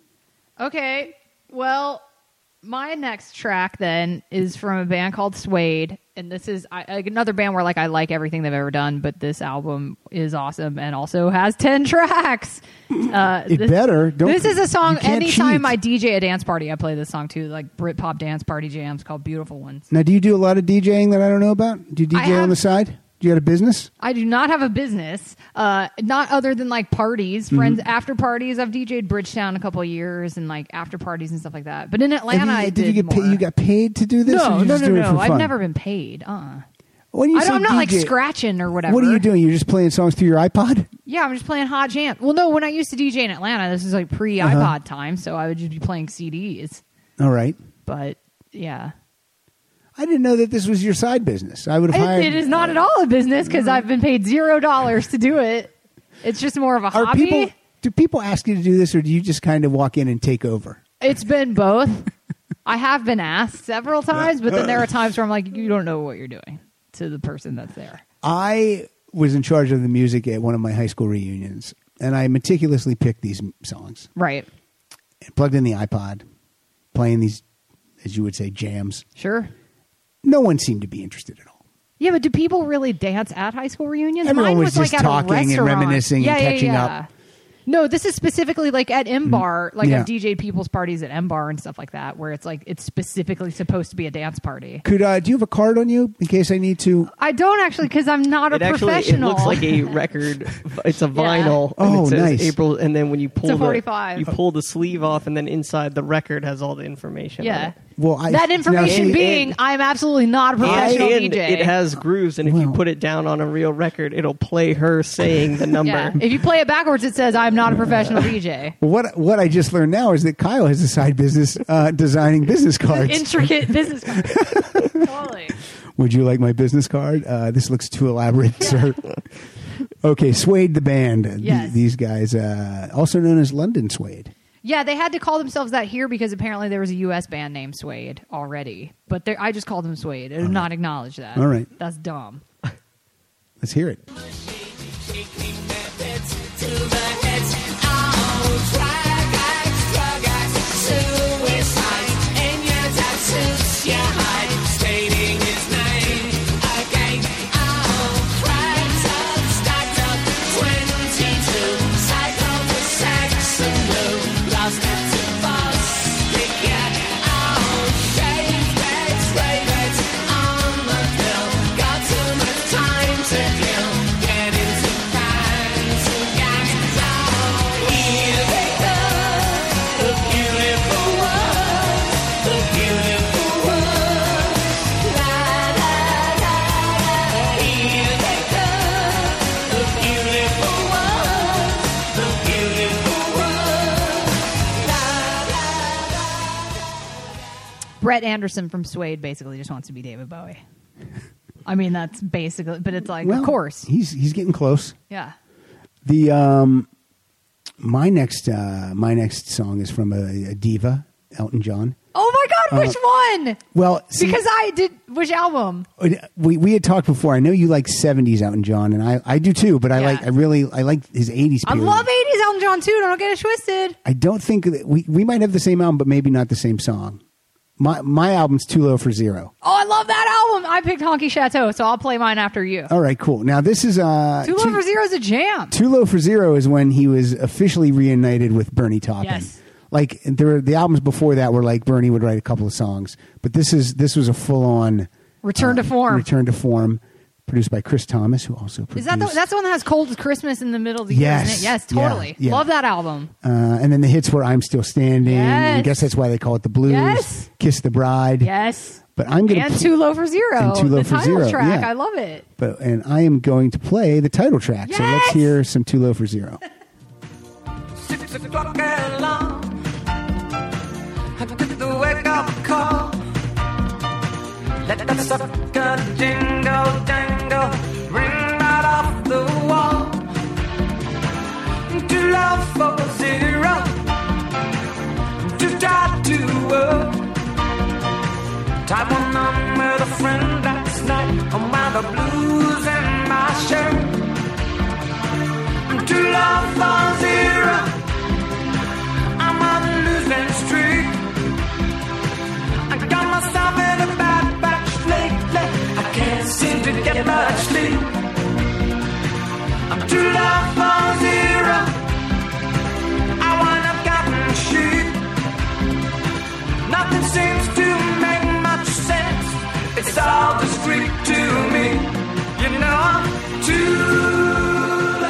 Okay, well, my next track then is from a band called Suede, and this is another band where like I like everything they've ever done, but this album is awesome and also has 10 tracks. Better. Don't, This is a song. you can't Anytime cheat. I DJ a dance party, I play this song too, like Britpop dance party jams called "Beautiful Ones." Now, do you do a lot of DJing that I don't know about? Do you I DJ on have- the side? Do you got a business? I do not have a business, not other than like parties, Mm-hmm. friends after parties. I've DJ'd Bridgetown a couple of years and like after parties and stuff like that. But in Atlanta, I Did you get more. paid? You got paid to do this? or No, you no, just no, do it no. for I've fun? never been paid. When you say I'm not like DJ, scratching or whatever. What are you doing? You're just playing songs through your iPod? Yeah, I'm just playing hot jam. Well, no, when I used to DJ in Atlanta, this is like pre-iPod Uh-huh. time, so I would just be playing CDs. All right. But yeah, I didn't know that this was your side business. I would have hired. it is not at all a business because I've been paid $0 to do it. It's just more of a Are hobby. people? Do people ask you to do this, or do you just kind of walk in and take over? It's been both. I have been asked several times, but then there are times where I'm like, you don't know what you're doing to the person that's there. I was in charge of the music at one of my high school reunions, and I meticulously picked these songs, Right. plugged in the iPod, playing these, as you would say, jams. Sure. No one seemed to be interested at all. Yeah, but do people really dance at high school reunions? Everyone Mine was just like at a talking and restaurant. reminiscing and catching up. No, this is specifically like at M Bar. Like Yeah. I've DJ'd people's parties at M Bar and stuff like that, where it's like it's specifically supposed to be a dance party. Could do you have a card on you in case I need to? I don't actually because I'm not a It professional. looks like a record. It's a vinyl. Oh, and it says nice. April, and then when you pull a 45. you pull the sleeve off, and then inside the record has all the information. on yeah. it. Well, That information and- being, I'm absolutely not a professional And DJ. it has grooves, and if you Wow. put it down on a real record, it'll play her saying the number. yeah. If you play it backwards, it says I'm not a professional DJ. Well, what I just learned now is that Kyle has a side business designing business cards. Intricate business card. Totally. Would you like my business card? This looks too elaborate, sir. Okay, Suede the band. Yes. These guys, also known as London Suede. Yeah, they had to call themselves that here because apparently there was a U.S. band named Suede already. But I just called them Suede. I did not acknowledge that. All right. That's dumb. Let's hear it. Brett Anderson from Suede basically just wants to be David Bowie. I mean, that's basically, but it's like, Well, of course. he's getting close. Yeah. The my next song is from a diva, Elton John. Oh my God, Which one? Well, see, Because I did. Which album? we had talked before. I know you like 70s Elton John, and I do too. But I Yeah. like his 80s. I period. love 80s Elton John too. Don't get it twisted. I don't think that we might have the same album, but maybe not the same song. My album's Too Low for Zero. Oh, I love that album. I picked Honky Chateau, so I'll play mine after you. All right, cool. Now this is Too Low for Zero is a jam. Too Low for Zero is when he was officially reunited with Bernie Taupin. Yes. Like the albums before that were like Bernie would write a couple of songs, but this was a full on Return to Form. Return to Form, produced by Chris Thomas, who also produced. Is that's the one that has Cold as Christmas in the middle of the year, isn't it? Yes, totally. Yeah. Love that album. And then the hits were I'm Still Standing. Yes. I guess that's why they call it the blues. Yes. Kiss the Bride. Yes. But I'm going And Too Low for Zero. And Too Low the for title Zero, track. yeah. I love it. And I am going to play the title track. So let's Yes. hear some Too Low for Zero. 6 o'clock alarm. I get the wake up call. Let that sucker jingle jangle ring right off the wall. Too low for zero. To try to work. Type one on with a friend last night. I'm out the blues in my shirt. Too low for zero. I'm on a losing streak. I got myself in a bad batch lately. I can't seem to get much sleep. I'm too low for zero. I wind up gotten sheep. Nothing seems to make much sense. It's all discreet to me. You know I'm too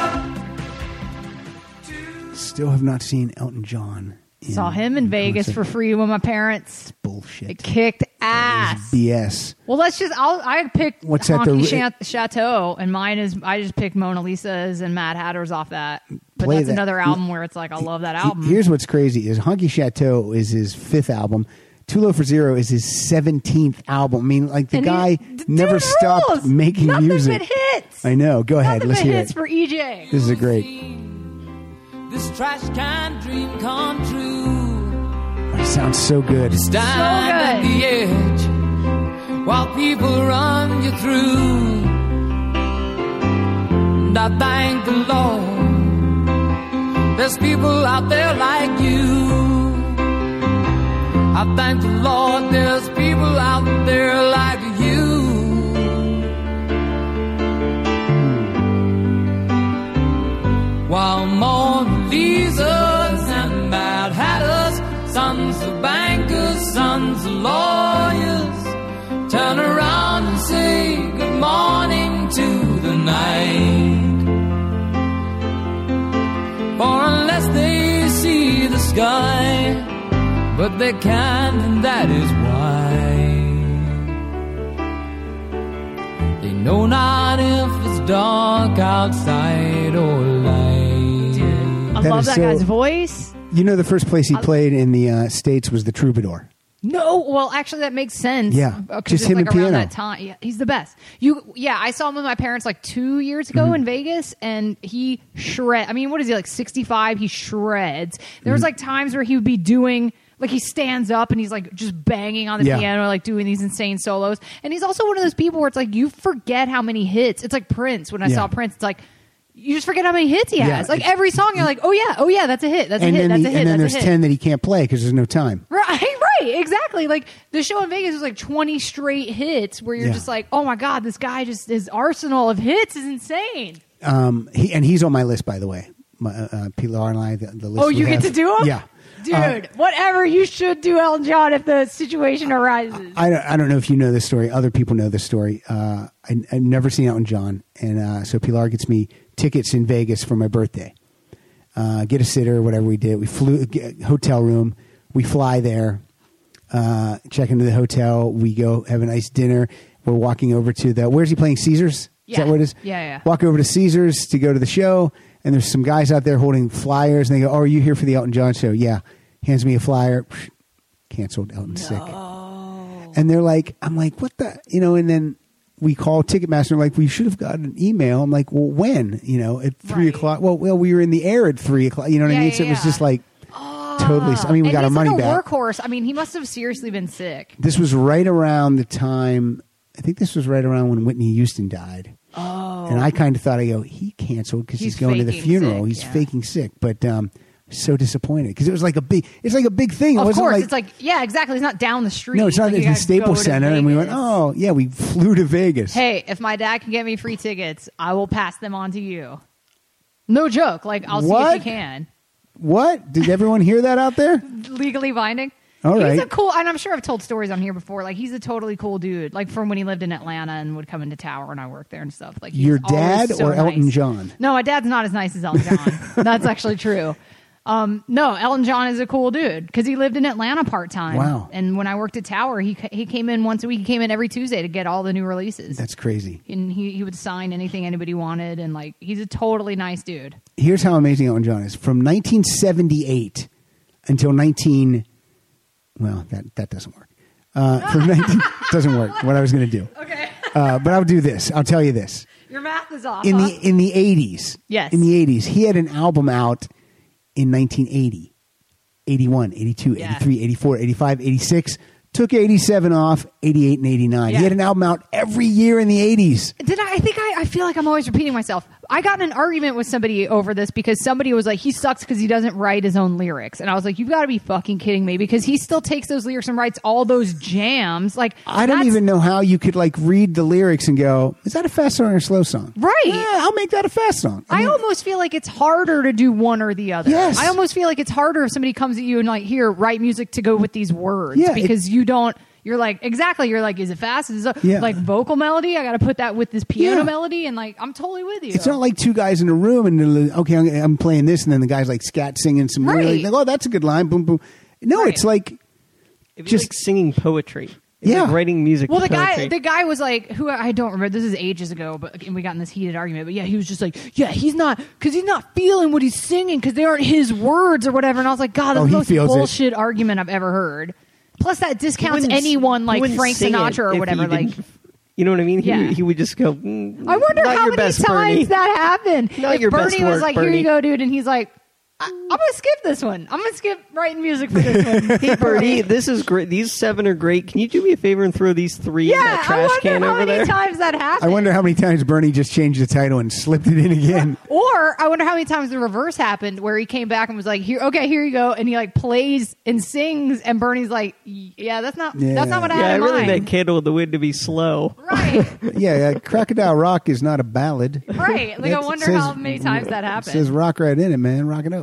low. Still have not seen Elton John. Saw him in Vegas concert. for free with my parents. Bullshit. It kicked ass. BS. Well, I picked What's that, Honky Chateau, and mine is, I just picked Mona Lisa's and Mad Hatter's off that. But Play that's that. another album where it's like, I love that album. Here's what's crazy is Honky Chateau is his 5th album. Too Low for Zero is his 17th album. I mean, like the And guy dude never rules. stopped making Nothing music. but hits. I know. Go ahead. Nothing Let's but hear hits it. for EJ. This is a great. This trash can dream come true. It sounds so good. Stand at the edge while people run you through. And I thank the Lord there's people out there like you. I thank the Lord there's people out there like you. While Mona Lisa's and Mad Hatters, sons of bankers, sons of lawyers, turn around and say good morning to the night. For unless they see the sky, but they can, and that is why they know not if it's dark outside or light. I That love is that so- guy's voice. You know, the first place he played in the States was the Troubadour. No, well, actually, that makes sense. Yeah, 'Cause just it's him like and around piano. that time. Yeah, he's the best. I saw him with my parents like 2 years ago Mm-hmm. in Vegas, and he I mean, what is he, like 65? He shreds. There Mm-hmm. was like times where he would be doing. Like he stands up and he's like just banging on the Yeah. piano, like doing these insane solos. And he's also one of those people where it's like you forget how many hits. It's like Prince. When I Yeah. saw Prince, it's like you just forget how many hits he Yeah, has. Like it's- every song, you're like, oh yeah, that's a hit. That's a And hit. then, That's a hit. and then That's there's a hit. 10 that he can't play because there's no time. Right, exactly. Like the show in Vegas was like 20 straight hits where you're Yeah. just like, oh my God, this guy his arsenal of hits is insane. He's on my list, by the way. Pilar and I, the list. Oh, we you get have. to do him? Yeah. Dude, whatever, you should do Elton John if the situation arises. I don't know if you know this story. Other people know this story. I've never seen Elton John, and so Pilar gets me tickets in Vegas for my birthday. Get a sitter, whatever we did. We flew hotel room. We fly there, check into the hotel. We go have a nice dinner. We're walking over to where's he playing? Caesars? Is that Yeah. what it is? Yeah. Walk over to Caesars to go to the show, and there's some guys out there holding flyers, and they go, "Oh, are you here for the Elton John show?" Yeah. Hands me a flyer. Canceled. Elton's sick. And they're like, I'm like, what the, and then we call Ticketmaster. Like, we should have gotten an email. I'm like, well, when? At 3 Right. o'clock. Well, we were in the air at 3 o'clock. You know what I Yeah, mean? yeah, So it was yeah. just like totally. I mean, we And got our he's money like a back. workhorse. I mean, he must have seriously been sick. This was right around the time. I think this was right around when Whitney Houston died. Oh. And I kind of thought, he canceled because he's going to the faking funeral. sick, He's yeah. faking sick, but so disappointed because it was like a big. It's like a big thing. It Of wasn't course, it's like, yeah, exactly. It's not down the street. no, it's not like at you the gotta Staples go to Center, and we went, Vegas. oh yeah, we flew to Vegas. Hey, if my dad can get me free tickets, I will pass them on to you. No joke. Like, I'll see What? if he can. What? Did everyone hear that out there? Legally binding. All He's right. a cool, and I'm sure I've told stories on here before. Like, he's a totally cool dude. Like, from when he lived in Atlanta and would come into Tower and I worked there and stuff. Like, he's Your always dad so or Elton nice. John? No, my dad's not as nice as Elton John. That's actually true. No, Elton John is a cool dude because he lived in Atlanta part time. Wow. And when I worked at Tower, he came in once a week. He came in every Tuesday to get all the new releases. That's crazy. And he would sign anything anybody wanted, and like, he's a totally nice dude. Here's how amazing Elton John is. From 1978 until well, that doesn't work. From 19 doesn't work. What I was going to do. Okay. But I'll do this. I'll tell you this. Your math is off. In huh? the 80s. Yes. In the 80s, he had an album out in 1980, 81, 82, Yeah. 83, 84, 85, 86. Took 87 off, 88 and 89. Yeah. He had an album out every year in the 80s. I feel like I'm always repeating myself. I got in an argument with somebody over this because somebody was like, he sucks because he doesn't write his own lyrics. And I was like, you've got to be fucking kidding me, because he still takes those lyrics and writes all those jams. Like, I don't that's- even know how you could like read the lyrics and go, is that a fast song or a slow song? Right. Yeah, I'll make that a fast song. I almost feel like it's harder to do one or the other. Yes. I almost feel like it's harder if somebody comes at you and like, here, write music to go with these words. Yeah, because you don't. You're like, exactly. You're like, is it fast? Is it Yeah. like vocal melody? I got to put that with this piano Yeah. melody, and like, I'm totally with you. It's not like two guys in a room and they're like, okay, I'm playing this, and then the guy's like scat singing some really, Right. like, oh, that's a good line, boom, boom. No, Right. it's like, It'd be Just- like singing poetry. It's Yeah. like writing music. Well, poetry. the guy was like, who I don't remember. This is ages ago, but and we got in this heated argument. But yeah, he was just like, yeah, he's not feeling what he's singing because they aren't his words or whatever. And I was like, God, that's Oh, the he most feels it. bullshit argument I've ever heard. Plus, that discounts wouldn't- anyone he like wouldn't Frank sing it Sinatra or if whatever. he Like, didn't- you know what I mean? Yeah. He would just go. I wonder not how your many best, times Bernie. that happened. Not if your Bernie best was work, like, here Bernie. you go, dude, and he's like, I'm gonna skip this one. I'm gonna skip writing music for this one. Hey, Bernie, this is great. These 7 are great. Can you do me a favor and throw these 3 in Yeah, that I trash wonder can how over many there? times that happened. I wonder how many times Bernie just changed the title and slipped it in again. Or I wonder how many times the reverse happened, where he came back and was like, "Here, okay, here you go," and he like plays and sings, and Bernie's like, "Yeah, that's not what I Yeah, had I in really mind." meant Candle in the Wind to be slow. Right, Yeah, Crocodile Rock is not a ballad. right. Like, I wonder how many times that It happened. says rock right in it, man. Rock it up.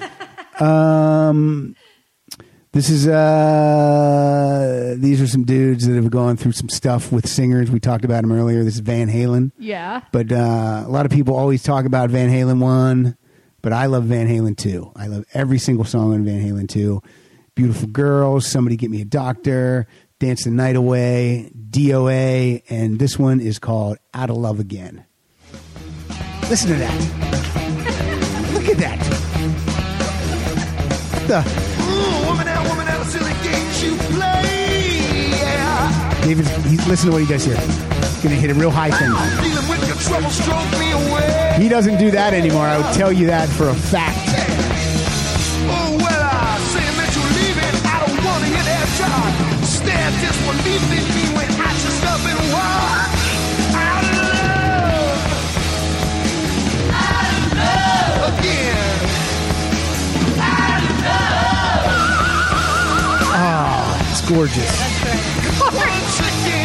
This is these are some dudes that have gone through some stuff with singers. We talked about them earlier. This is Van Halen. Yeah. But a lot of people always talk about Van Halen 1, but I love Van Halen 2. I love every single song on Van Halen 2. Beautiful Girls, Somebody Get Me a Doctor, Dance the Night Away, DOA, and this one is called Out of Love Again. Listen to that. Look at that. Woman out, silly games you play. Yeah. David, listen to what he does here. He's going to hit a real high thing. Dealing with your trouble, stroke me away. He doesn't do that anymore. I would tell you that for a fact. Oh, well, I saying that you're leaving. I don't want to hear that talk. Instead, just believe in me when I just up and walk. Out of love. Again. Oh, it's gorgeous. Once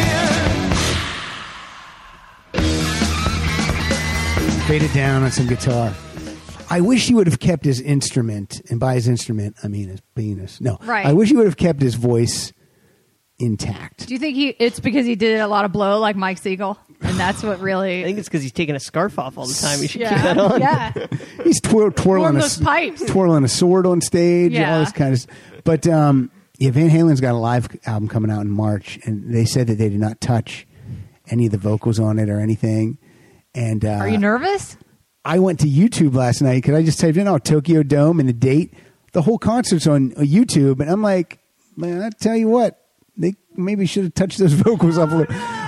again. Fade it down on some guitar. I wish he would have kept his instrument, and by his instrument, I mean his penis. No. Right. I wish he would have kept his voice intact. Do you think it's because he did a lot of blow like Mike Siegel, and that's what I really? think it's because he's taking a scarf off all the time. You should keep Yeah, that on. yeah. He's twirling Warm a, those pipes. twirling a sword on stage, and all Yeah. this kind of stuff. But yeah, Van Halen's got a live album coming out in March, and they said that they did not touch any of the vocals on it or anything. And Are you nervous? I went to YouTube last night because I just typed in Tokyo Dome and the date. The whole concert's on YouTube, and I'm like, man, I tell you what, they maybe should have touched those vocals up a little.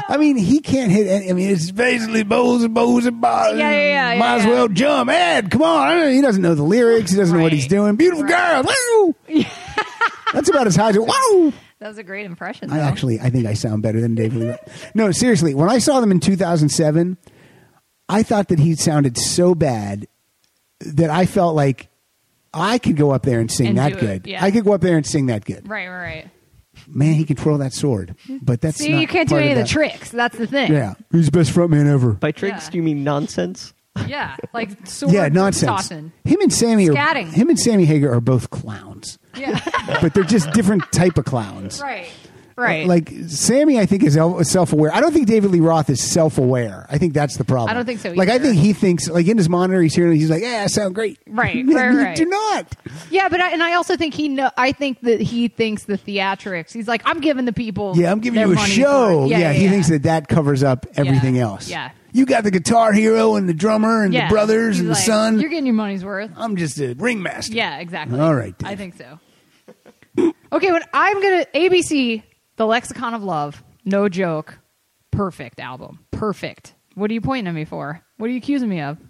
I mean, he can't hit. I mean, it's basically bows and bars. Yeah, Might as well jump. Ed, come on. He doesn't know the lyrics. He doesn't know what he's doing. Beautiful girl. Woo! That's about as high as wow. That was a great impression, though. I think I sound better than David Lee Roth. No, seriously. When I saw them in 2007, I thought that he sounded so bad that I felt like I could go up there and sing And that do it, good. yeah. I could go up there and sing that good. Right. Man, he can twirl that sword. But that's See, not you can't do part any of the that. tricks. That's the thing. Yeah. He's the best frontman ever. By tricks, Yeah. do you mean nonsense? Yeah, like sword Yeah, nonsense. tossing. Him and Sammy Scatting. Hagar are both clowns. Yeah. But they're just different type of clowns. Right. Like Sammy, I think is self-aware. I don't think David Lee Roth is self-aware. I think that's the problem. I don't think so Like I either. think he thinks, like in his monitor, he's hearing, he's like, "Yeah, I sound great." Right. You Right. do not. Yeah, but I also think I think that he thinks the theatrics. He's like, I'm giving the people. Yeah, I'm giving their you a money show. for it. Yeah, he thinks that covers up everything else. Yeah. You got the guitar hero and the drummer and Yeah. the brothers He's and the like, son. You're getting your money's worth. I'm just a ringmaster. Yeah, exactly. All right, Dave. I think so. Okay, when I'm gonna ABC, The Lexicon of Love, no joke, perfect album, perfect. What are you pointing at me for? What are you accusing me of?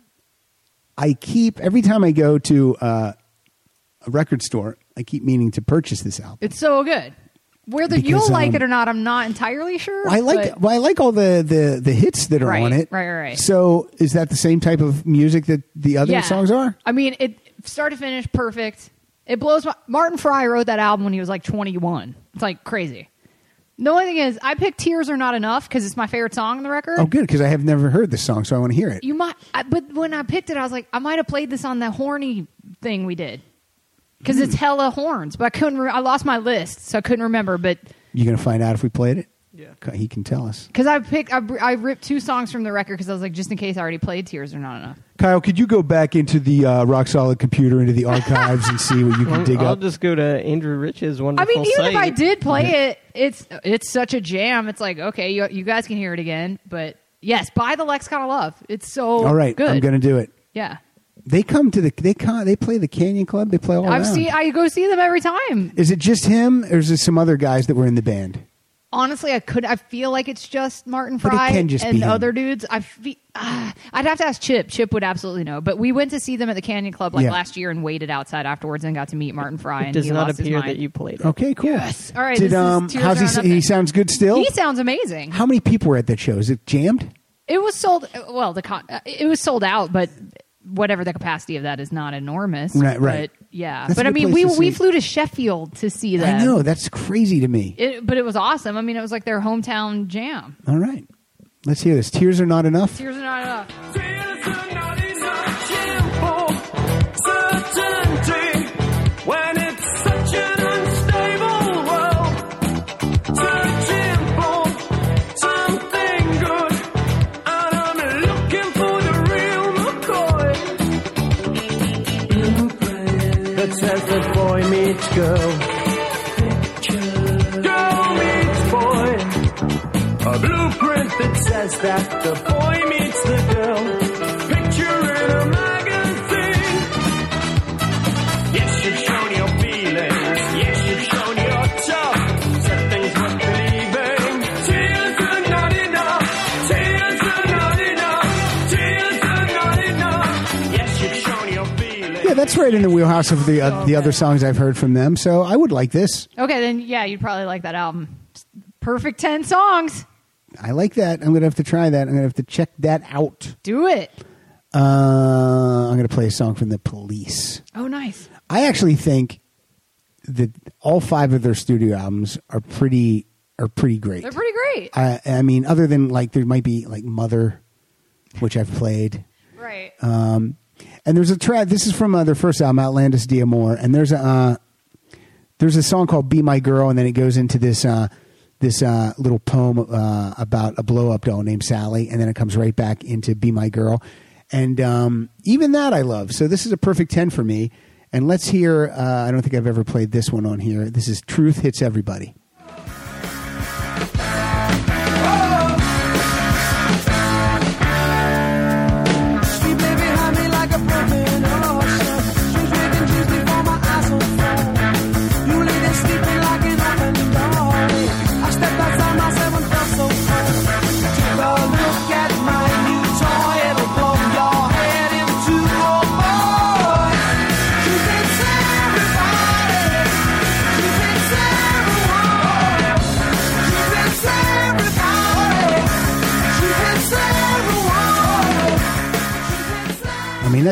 Every time I go to a record store, I keep meaning to purchase this album. It's so good. Whether Because, you'll like it or not, I'm not entirely sure. I like all the hits that are Right, on it. right. So is that the same type of music that the other songs are? I mean, it start to finish perfect. It blows my. Martin Fry wrote that album when he was like 21. It's like crazy. The only thing is, I picked "Tears Are Not Enough" because it's my favorite song on the record. Oh, good, because I have never heard this song, so I want to hear it. You might, but when I picked it, I was like, I might have played this on the horny thing we did because it's hella horns. But I couldn't. I lost my list, so I couldn't remember. But You going to find out if we played it? Yeah. He can tell us. because I ripped 2 songs from the record because I was like, just in case I already played "Tears Are Not Enough." Kyle, could you go back into the Rock Solid computer, into the archives, and see what you can dig I'll up? just go to Andrew Rich's I wonderful mean, even site. if I did play it, it's such a jam. It's like, okay, you guys can hear it again. But yes, buy the Lexicon of Love. It's so All right, good. I'm going to do it. Yeah. They come to they play the Canyon Club. They play all around. I go see them every time. Is it just him, or is it some other guys that were in the band? Honestly, I feel like it's just Martin But it Fry can just and be him. other dudes. I'd have to ask Chip. Chip would absolutely know. But we went to see them at the Canyon Club Yeah. last year and waited outside afterwards and got to meet Martin Fry. It And does he not lost his appear mind. that you played it. Okay, cool. Yes. All right. Did this is Tears how's Are he? Nothing. He sounds good still. He sounds amazing. How many people were at that show? Is it jammed? It was sold. Well, it was sold out, but whatever the capacity of that is not enormous. Right, right. But yeah, That's but a I good mean, place to we see. flew to Sheffield to see them. I know, that's crazy to me. But it was awesome. I mean, it was like their hometown jam. All right, let's hear this. Tears Are Not Enough. Tears Are Not Enough. Tears are not enough for certainty when it's such an unstable world. Searching for something good, and I'm looking for the real McCoy. Blueprint that says that boy meets girl. Girl meets boy. A blueprint that says that the boy meets the girl. Picture in a magazine. Yes, you've shown your feelings. Yes, you've shown your tough. Said things worth believing. Tears are not enough. Tears are not enough. Tears are not enough. Yes, you've shown your feelings. Yeah, that's right in the wheelhouse of the other songs I've heard from them. So I would like this. Okay, then yeah, you'd probably like that album. Perfect 10 songs. I like that. I'm gonna have to try that. I'm gonna have to check that out. Do it. I'm gonna play a song from the Police. Oh, nice. I actually think that all 5 of their studio albums are pretty great. They're pretty great. I mean, other than like there might be like Mother, which I've played. Right. And there's a track. This is from their first album, Outlandis D'Amore, and there's a song called "Be My Girl," and then it goes into this little poem about a blow-up doll named Sally, and then it comes right back into "Be My Girl," and even that I love. So this is a perfect 10 for me. And let's hear. I don't think I've ever played this one on here. This is "Truth Hits Everybody." Sweet baby, hide me like a broken ocean. Dreams making dreams before my eyes are full. You lay there sleeping like an open door. I stepped outside myself and felt so cold.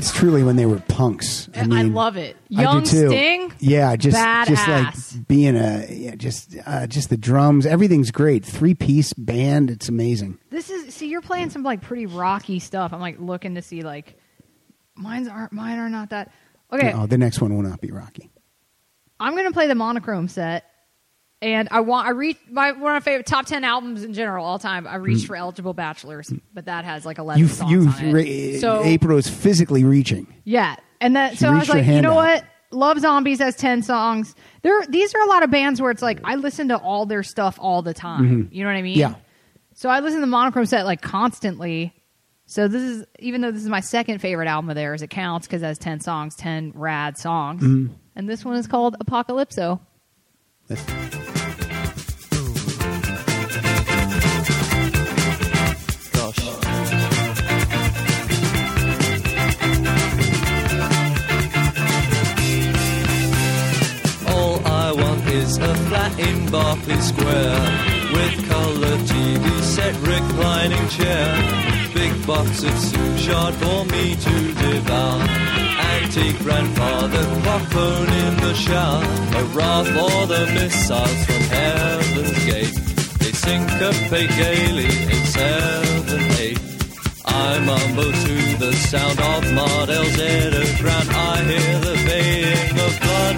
that's truly when they were punks. I And I mean, love it. I Young do too. Sting. Yeah, just badass. like being just the drums. Everything's great. 3-piece band. It's amazing. You're playing some like pretty rocky stuff. I'm like looking to see like mine are not that. Okay, Oh, the next one will not be Rocky. I'm gonna play the Monochrome set, and one of my favorite top 10 albums in general all time. I reached for Eligible Bachelors, but that has like 11 songs on it. So April is physically reaching. yeah, and that She so I was reached her like, you hand know out. what? Love Zombies has 10 songs. These are a lot of bands where it's like I listen to all their stuff all the time. You know what I mean? Yeah. So I listen to the Monochrome set like constantly. So this is, even though this is my second favorite album of theirs, it counts because it has 10 songs, 10 rad songs. And this one is called Apocalypso. All I want is a flat in Berkeley Square with colour TV set, reclining chair, big box of souchard for me to devour, antique grandfather clock phone in the shower, a wrath for the missiles from Heaven's Gate. They syncopate gaily in 7/8. I mumble to the sound of Mardell's Ground. I hear the baying of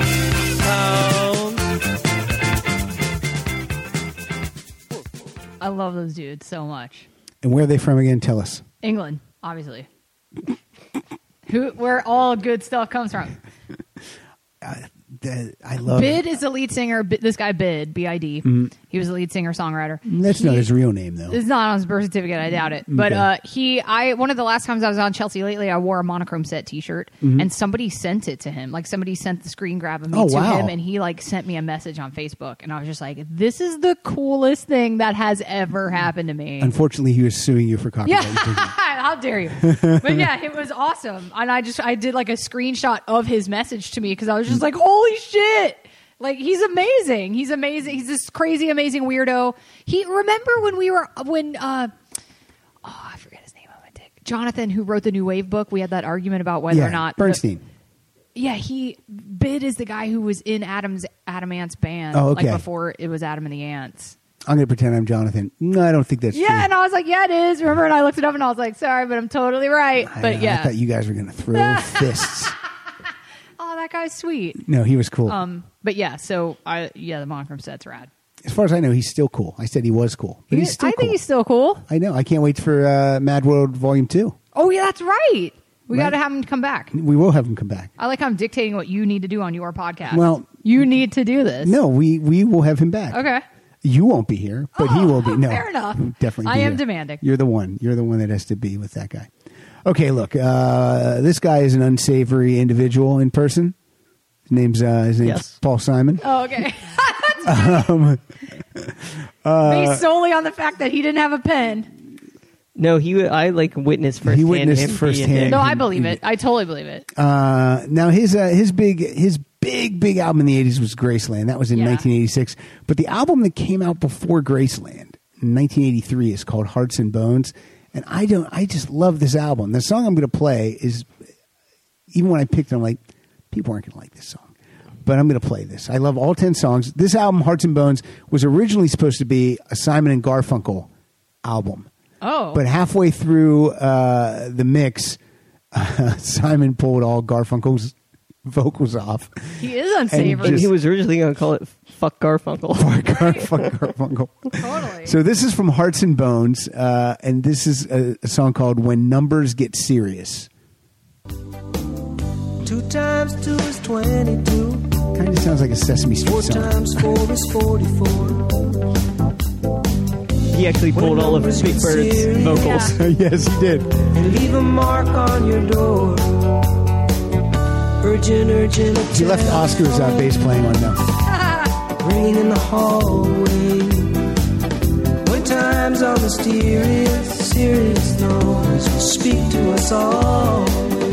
bloodhounds. I love those dudes so much. And where are they from again? Tell us. England, obviously. Where all good stuff comes from. I love Bid is the lead singer. This guy Bid, B-I-D. He was the lead singer songwriter. That's not his real name though. It's not on his birth certificate. I doubt it. But one of the last times I was on Chelsea Lately, I wore a Monochrome set T-shirt, and somebody sent it to him. Like somebody sent the screen grab of me to him, and he like sent me a message on Facebook, and I was just like, "This is the coolest thing that has ever happened to me." Unfortunately, he was suing you for copyright. How dare you? But yeah, it was awesome, and I did like a screenshot of his message to me because I was just like, "Holy shit!" Like he's amazing. He's amazing. He's this crazy, amazing weirdo. Remember when I forget his name. I'm a dick. Jonathan, who wrote the New Wave book. We had that argument about whether or not Bernstein. Bid is the guy who was in Adam Ant's band. Oh, okay. Like before it was Adam and the Ants. I'm going to pretend I'm Jonathan. No, I don't think that's true. Yeah, and I was like, yeah, it is. Remember? And I looked it up and I was like, sorry, but I'm totally right. But I thought you guys were going to throw fists. Oh, that guy's sweet. No, he was cool. But yeah, so the Monochrome set's rad. As far as I know, he's still cool. I said he was cool, but he's still cool. I think he's still cool. I know. I can't wait for Mad World Volume 2. Oh yeah, that's right. We got to have him come back. We will have him come back. I like how I'm dictating what you need to do on your podcast. Well, you need to do this. No, we will have him back. Okay. You won't be here, but he will be. No, fair enough. Definitely. I am demanding. You're the one. You're the one that has to be with that guy. Okay, look. This guy is an unsavory individual in person. His name's Paul Simon. Oh, okay. Based solely on the fact that he didn't have a pen. No, I witnessed firsthand. He witnessed firsthand. No, I believe it. I totally believe it. Now his big album in the 80s was Graceland. That was in 1986. But the album that came out before Graceland in 1983 is called Hearts and Bones. And I just love this album. The song I'm going to play is, even when I picked it, I'm like, people aren't going to like this song. But I'm going to play this. I love all 10 songs. This album, Hearts and Bones, was originally supposed to be a Simon and Garfunkel album. Oh. But halfway through the mix, Simon pulled all Garfunkel's vocals off. He is unsavory. And he was originally going to call it Fuck Garfunkel. Fuck Garfunkel. Totally. So this is from Hearts and Bones, and this is a song called When Numbers Get Serious. 2 times 2 is 22. Kind of sounds like a Sesame Street 4 song. times 4 is 44. He actually pulled all of Big Bird's vocals. Yes, he did. And leave a mark on your door. Urgent. He left Oscar's bass playing on them. Ringing in the hallway. When times are mysterious, serious noise will speak to us all.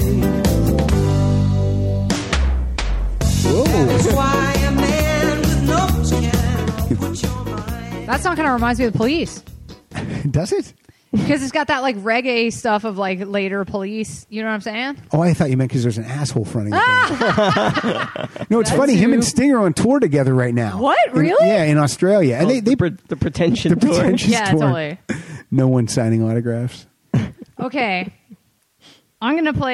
That's why a man with nose can put your mind. That song kind of reminds me of The Police. Does it? because it's got that like reggae stuff of like later Police. You know what I'm saying? Oh, I thought you meant because there's an asshole fronting. No, it's That funny. Him and too. Sting are on tour together right now. What? Really? Yeah, in Australia, and they the pretension the tour. pretentious Yeah, tour. totally. No one signing autographs. Okay, I'm gonna play.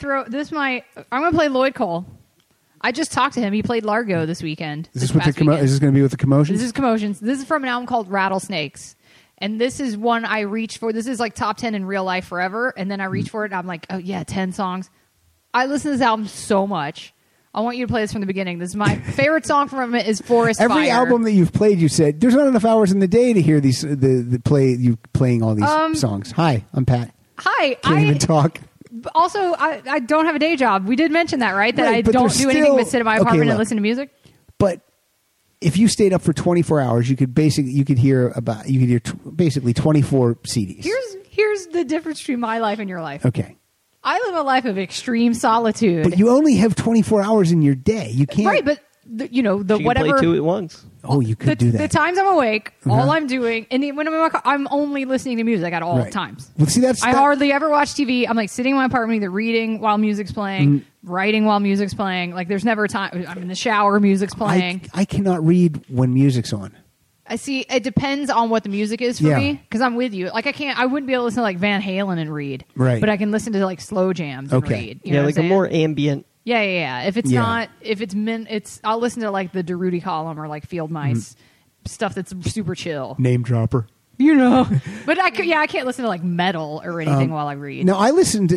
I'm gonna play Lloyd Cole. I just talked to him. He played Largo this weekend. Is this with the past weekend. Is this going to be with the Commotions? This is Commotions. This is from an album called Rattlesnakes. And this is one I reached for. This is like top 10 in real life forever. And then I reach for it and I'm like, oh yeah, 10 songs. I listen to this album so much. I want you to play this from the beginning. This is my favorite song from it is Forest Every Fire. album that you've played, you said there's not enough hours in the day to hear these. You playing all these songs. Hi, I'm Pat. Hi. Can't even talk. Also, I don't have a day job. We did mention that, right? That Right, I but don't there's do anything still- but sit in my okay, apartment and look. listen to music. But if you stayed up for 24 hours, you could hear basically 24 CDs. Here's the difference between my life and your life. Okay. I live a life of extreme solitude. But you only have 24 hours in your day. You can't. Right, but You can whatever. play two at once. Oh, you could do that. The times I'm awake, all Uh-huh. I'm doing, and when I'm in my car, I'm only listening to music at all Right. times. Well, see, I hardly ever watch TV. I'm like sitting in my apartment, either reading while music's playing, writing while music's playing. Like there's never a time. I'm in the shower, music's playing. I cannot read when music's on. I see. It depends on what the music is for Yeah. me, because I'm with you. Like I wouldn't be able to listen to like Van Halen and read, Right. But I can listen to like slow jams and Okay. read. You know Yeah, what like I'm a saying? more ambient. Yeah. If it's Yeah. not, if it's I'll listen to like the Derudy column or like Field Mice stuff that's super chill. Name dropper. You know, but I can't listen to like metal or anything while I read. No, I listen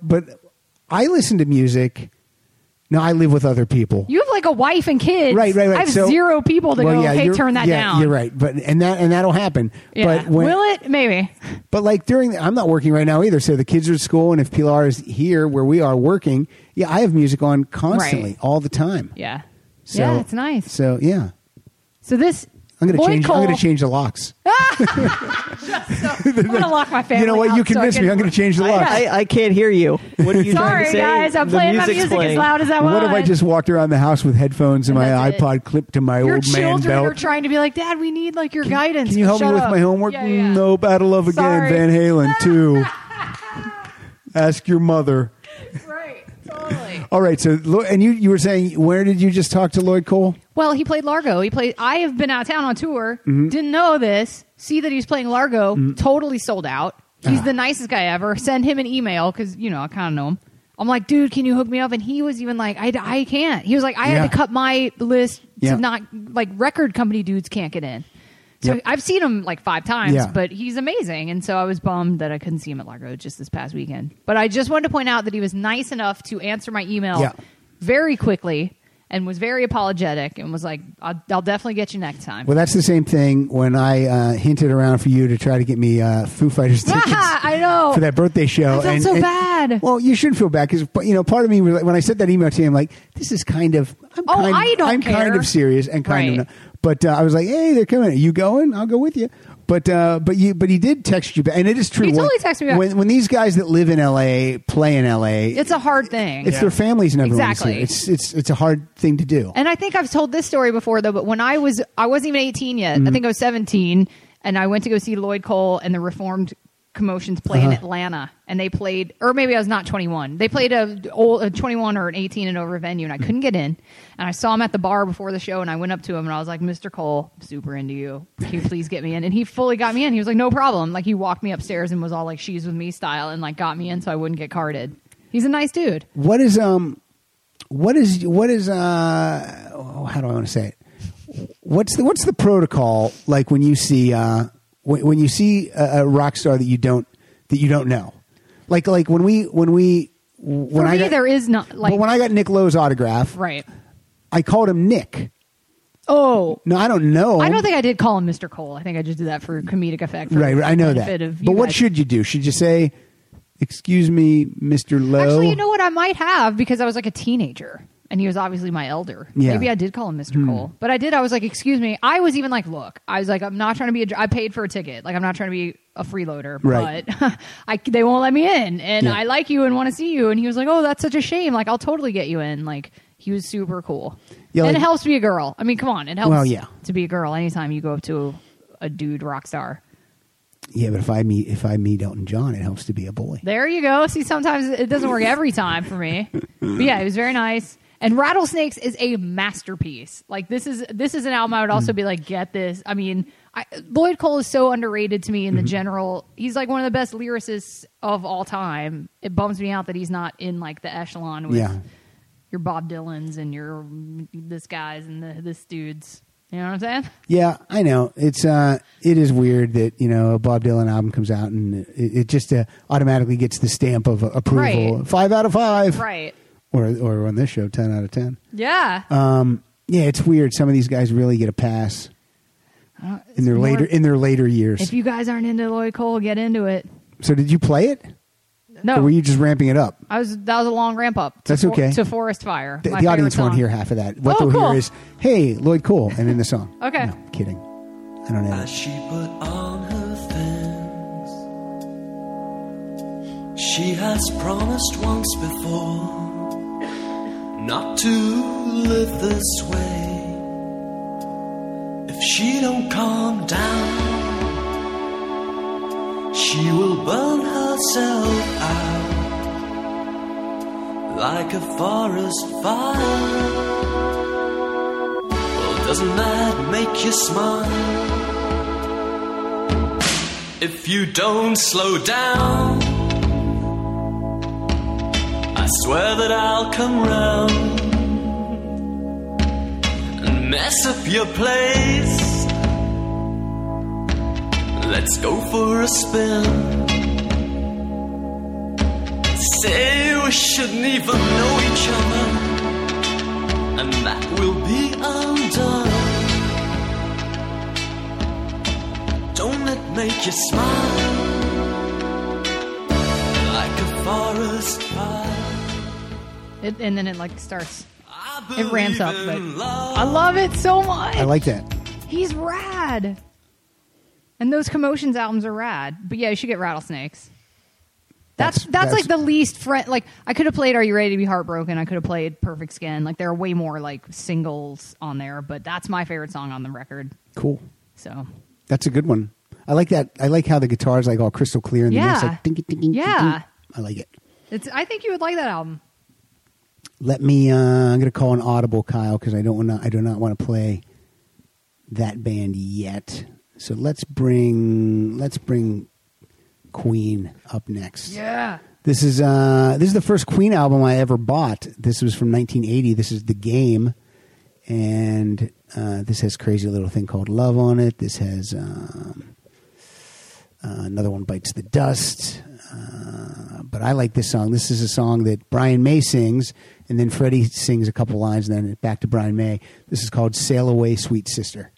to music. No, I live with other people. You have like a wife and kids. Right. I have So- zero people to Well, go, yeah, hey, you're- turn that yeah, down. You're right, but that'll happen. Yeah. But when, Will it? Maybe. But like I'm not working right now either. So the kids are at school, and if Pilar is here where we are working, yeah, I have music on constantly, Right. all the time. Yeah. So, Yeah, it's nice. So yeah, So this. I'm going to Lloyd change. Cole, I'm going to change the locks. I'm going to lock my family. You know what? out You so I convinced me. I'm going to change the locks. I can't hear you. What are you trying Sorry, to say? guys. I'm The playing my music's music playing. as loud as I want. What if I just walked around the house with headphones and And my that's it. iPod clipped to my Your old man children are belt? trying to be like, Dad, we need like your guidance. Can you help me Shut with up. my homework? Yeah. No, Battle of Again, Sorry. Van Halen 2. Ask your mother. Right. Totally. All right, so and you were saying, where did you just talk to Lloyd Cole? Well, he played Largo. I have been out of town on tour. Mm-hmm. Didn't know this. See that he's playing Largo. Totally sold out. He's Ah. the nicest guy ever. Send him an email because I kind of know him. I'm like, dude, can you hook me up? And he was even like, I can't. He was like, I Yeah. had to cut my list Yeah. to not like record company dudes can't get in. So Yep. I've seen him like 5 times, Yeah. but he's amazing. And so I was bummed that I couldn't see him at Largo just this past weekend. But I just wanted to point out that he was nice enough to answer my email Yeah. very quickly and was very apologetic and was like, I'll definitely get you next time. Well, that's the same thing when I hinted around for you to try to get me Foo Fighters tickets I know. for that birthday show. I felt so bad. Well, you shouldn't feel bad because part of me was like, when I sent that email to him, like, this is kind of. I don't I'm kind care. of serious and kind Right. of. Not. But I was like, hey, they're coming. Are you going? I'll go with you. But he did text you back, and it is true. He totally texted me back. When these guys that live in LA play in LA, It's a hard thing. it's their families and everyone. Exactly. It's a hard thing to do. And I think I've told this story before, though, but when I wasn't even 18 yet. Mm-hmm. I think I was 17, and I went to go see Lloyd Cole and the Reformed Commotions play in Atlanta. And they played, or maybe I was not 21. They played a 21 or an 18 and over venue, and I couldn't get in. And I saw him at the bar before the show, and I went up to him, and I was like, Mr. Cole, I'm super into you. Can you please get me in? And he fully got me in. He was like, no problem. Like, he walked me upstairs and was all like, she's with me style, and like got me in so I wouldn't get carded. He's a nice dude. What is how do I want to say it? What's the protocol like when you see when you see a rock star that you don't know, like when For I me, got, there is not like but when I got Nick Lowe's autograph, right. I called him Nick. Oh, No, I don't know. I him. don't think I did call him Mr. Cole. I think I just did that for comedic effect. For Right, I know that. benefit of you But what guys. should you do? Should you say, "Excuse me, Mr. Lowe"? Actually, you know what? I might have because I was like a teenager. And he was obviously my elder. Yeah. Maybe I did call him Mr. Cole. But I did. I was like, excuse me. I was even like, look. I was like, I'm not trying to be I paid for a ticket. Like, I'm not trying to be a freeloader. Right. But they won't let me in. And Yeah. I like you and want to see you. And he was like, oh, that's such a shame. Like, I'll totally get you in. Like, he was super cool. Yeah, and like- it helps to be a girl. I mean, come on. It helps Well, yeah. to be a girl anytime you go up to a dude rock star. Yeah, but if I meet Elton John, it helps to be a boy. There you go. See, sometimes it doesn't work every time for me. But yeah, it was very nice. And Rattlesnakes is a masterpiece. Like this is an album I would also be like, get this. I mean, Lloyd Cole is so underrated to me in the general. He's like one of the best lyricists of all time. It bums me out that he's not in like the echelon with your Bob Dylans and your this guys and this dudes. You know what I'm saying? Yeah, I know. It is weird that, a Bob Dylan album comes out and it just automatically gets the stamp of approval. Right. 5 out of 5. Right. Or on this show, 10 out of 10. Yeah. Yeah, it's weird. Some of these guys really get a pass in their later years. If you guys aren't into Lloyd Cole, get into it. So did you play it? No. Or were you just ramping it up? That was a long ramp up. That's okay. To Forest Fire. The audience won't hear half of that. What they'll hear is, hey, Lloyd Cole, and then the song. Okay. No, kidding. I don't know. As she put on her things, she has promised once before not to live this way. If she don't calm down, she will burn herself out like a forest fire. Well, doesn't that make you smile? If you don't slow down, I swear that I'll come round and mess up your place. Let's go for a spin. Say we shouldn't even know each other, and that will be undone. Don't it make you smile like a forest fire? And then it like starts. It ramps up. But I love it so much. I like that. He's rad. And those Commotions albums are rad. But yeah, you should get Rattlesnakes. That's like the least like I could have played Are You Ready to Be Heartbroken? I could have played Perfect Skin. Like there are way more like singles on there, but that's my favorite song on the record. Cool. So that's a good one. I like that. I like how the guitar's like all crystal clear and the mix like ding, ding, ding, yeah. Ding. I like it. I think you would like that album. Let me. I'm going to call an audible, Kyle, because I do not want to play that band yet. So let's bring Queen up next. Yeah. This is the first Queen album I ever bought. This was from 1980. This is The Game, and this has Crazy Little Thing Called Love on it. This has another one, Bites the Dust. But I like this song. This is a song that Brian May sings, and then Freddie sings a couple lines, and then back to Brian May. This is called Sail Away, Sweet Sister.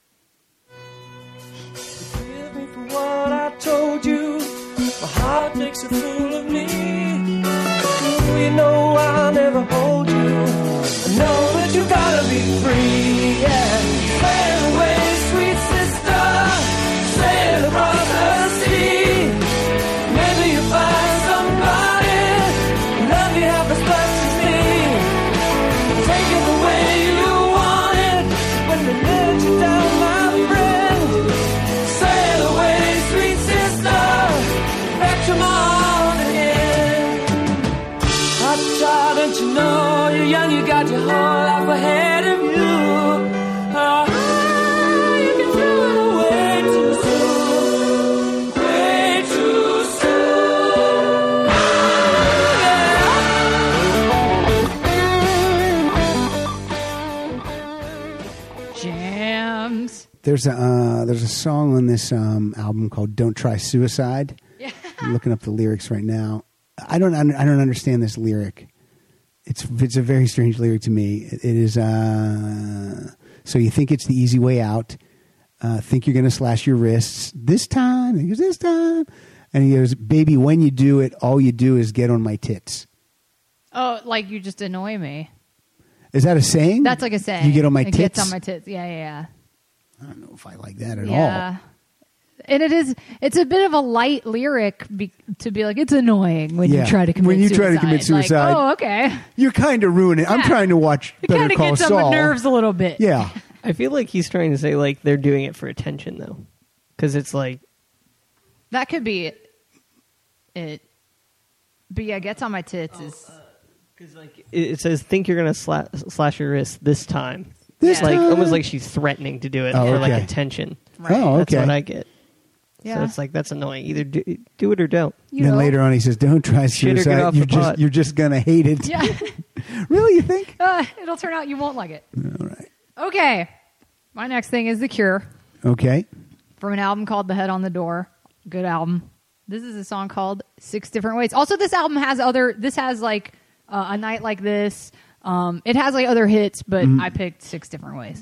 Forgive me for what I told you. My heart makes a fool of me. You know I'll never hold you. I know that you gotta be free. Yeah. Sail away, sweet sister. Sail across the sea. Maybe you'll find somebody who love you half as much as me. Take it the way you want it. When they let you down, my friend. Sail away, sweet sister. Back to my heart again. Hot child, don't you know you're young, you got your whole life ahead of you. You can throw it away too soon. Way too soon. Jams. There's a song on this album called "Don't Try Suicide." Yeah. I'm looking up the lyrics right now. I don't understand this lyric. It's a very strange lyric to me. It is so you think it's the easy way out. Think you're going to slash your wrists this time. He goes this time, and he goes, "Baby, when you do it, all you do is get on my tits." Oh, like you just annoy me. Is that a saying? That's like a saying. You get on my It tits. gets on my tits. Yeah. I don't know if I like that at all. Yeah. And it's a bit of a light lyric to be like, it's annoying when you try to commit suicide. Like, oh, okay. You're kind of ruining it. I'm trying to watch It Better kind of Call gets on Saul. my nerves a little bit. Yeah. I feel like he's trying to say like they're doing it for attention though, because it's like That could be it. But yeah, Gets on My Tits is... Because like it says, think you're going to slash your wrist this time. This like time? Almost like she's threatening to do it for like attention. Right. Oh, That's okay. what I get. Yeah. So it's like, that's annoying. Either do it or don't. You And then know? later on, he says, "Don't try Shit or get suicide. off the pot." You're just gonna hate it." Yeah. Really, you think? It'll turn out you won't like it. All right. Okay. My next thing is The Cure Okay. from an album called The Head on the Door. Good album. This is a song called 6 Different Ways. Also, this album has like A Night Like This. It has like other hits, but I picked 6 Different Ways.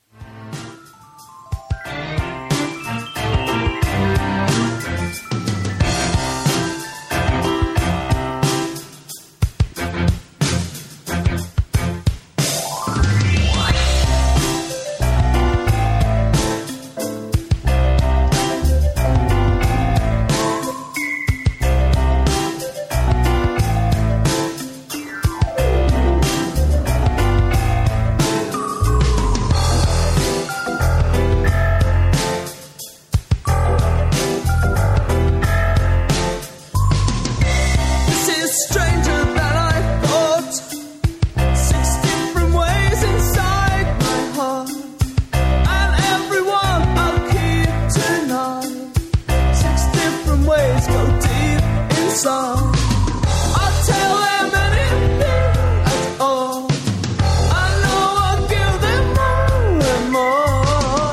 This is stranger than I thought. 6 different ways inside my heart, and everyone I'll keep tonight. 6 different ways go deep inside. I'll tell them anything at all. I know I'll give them more and more.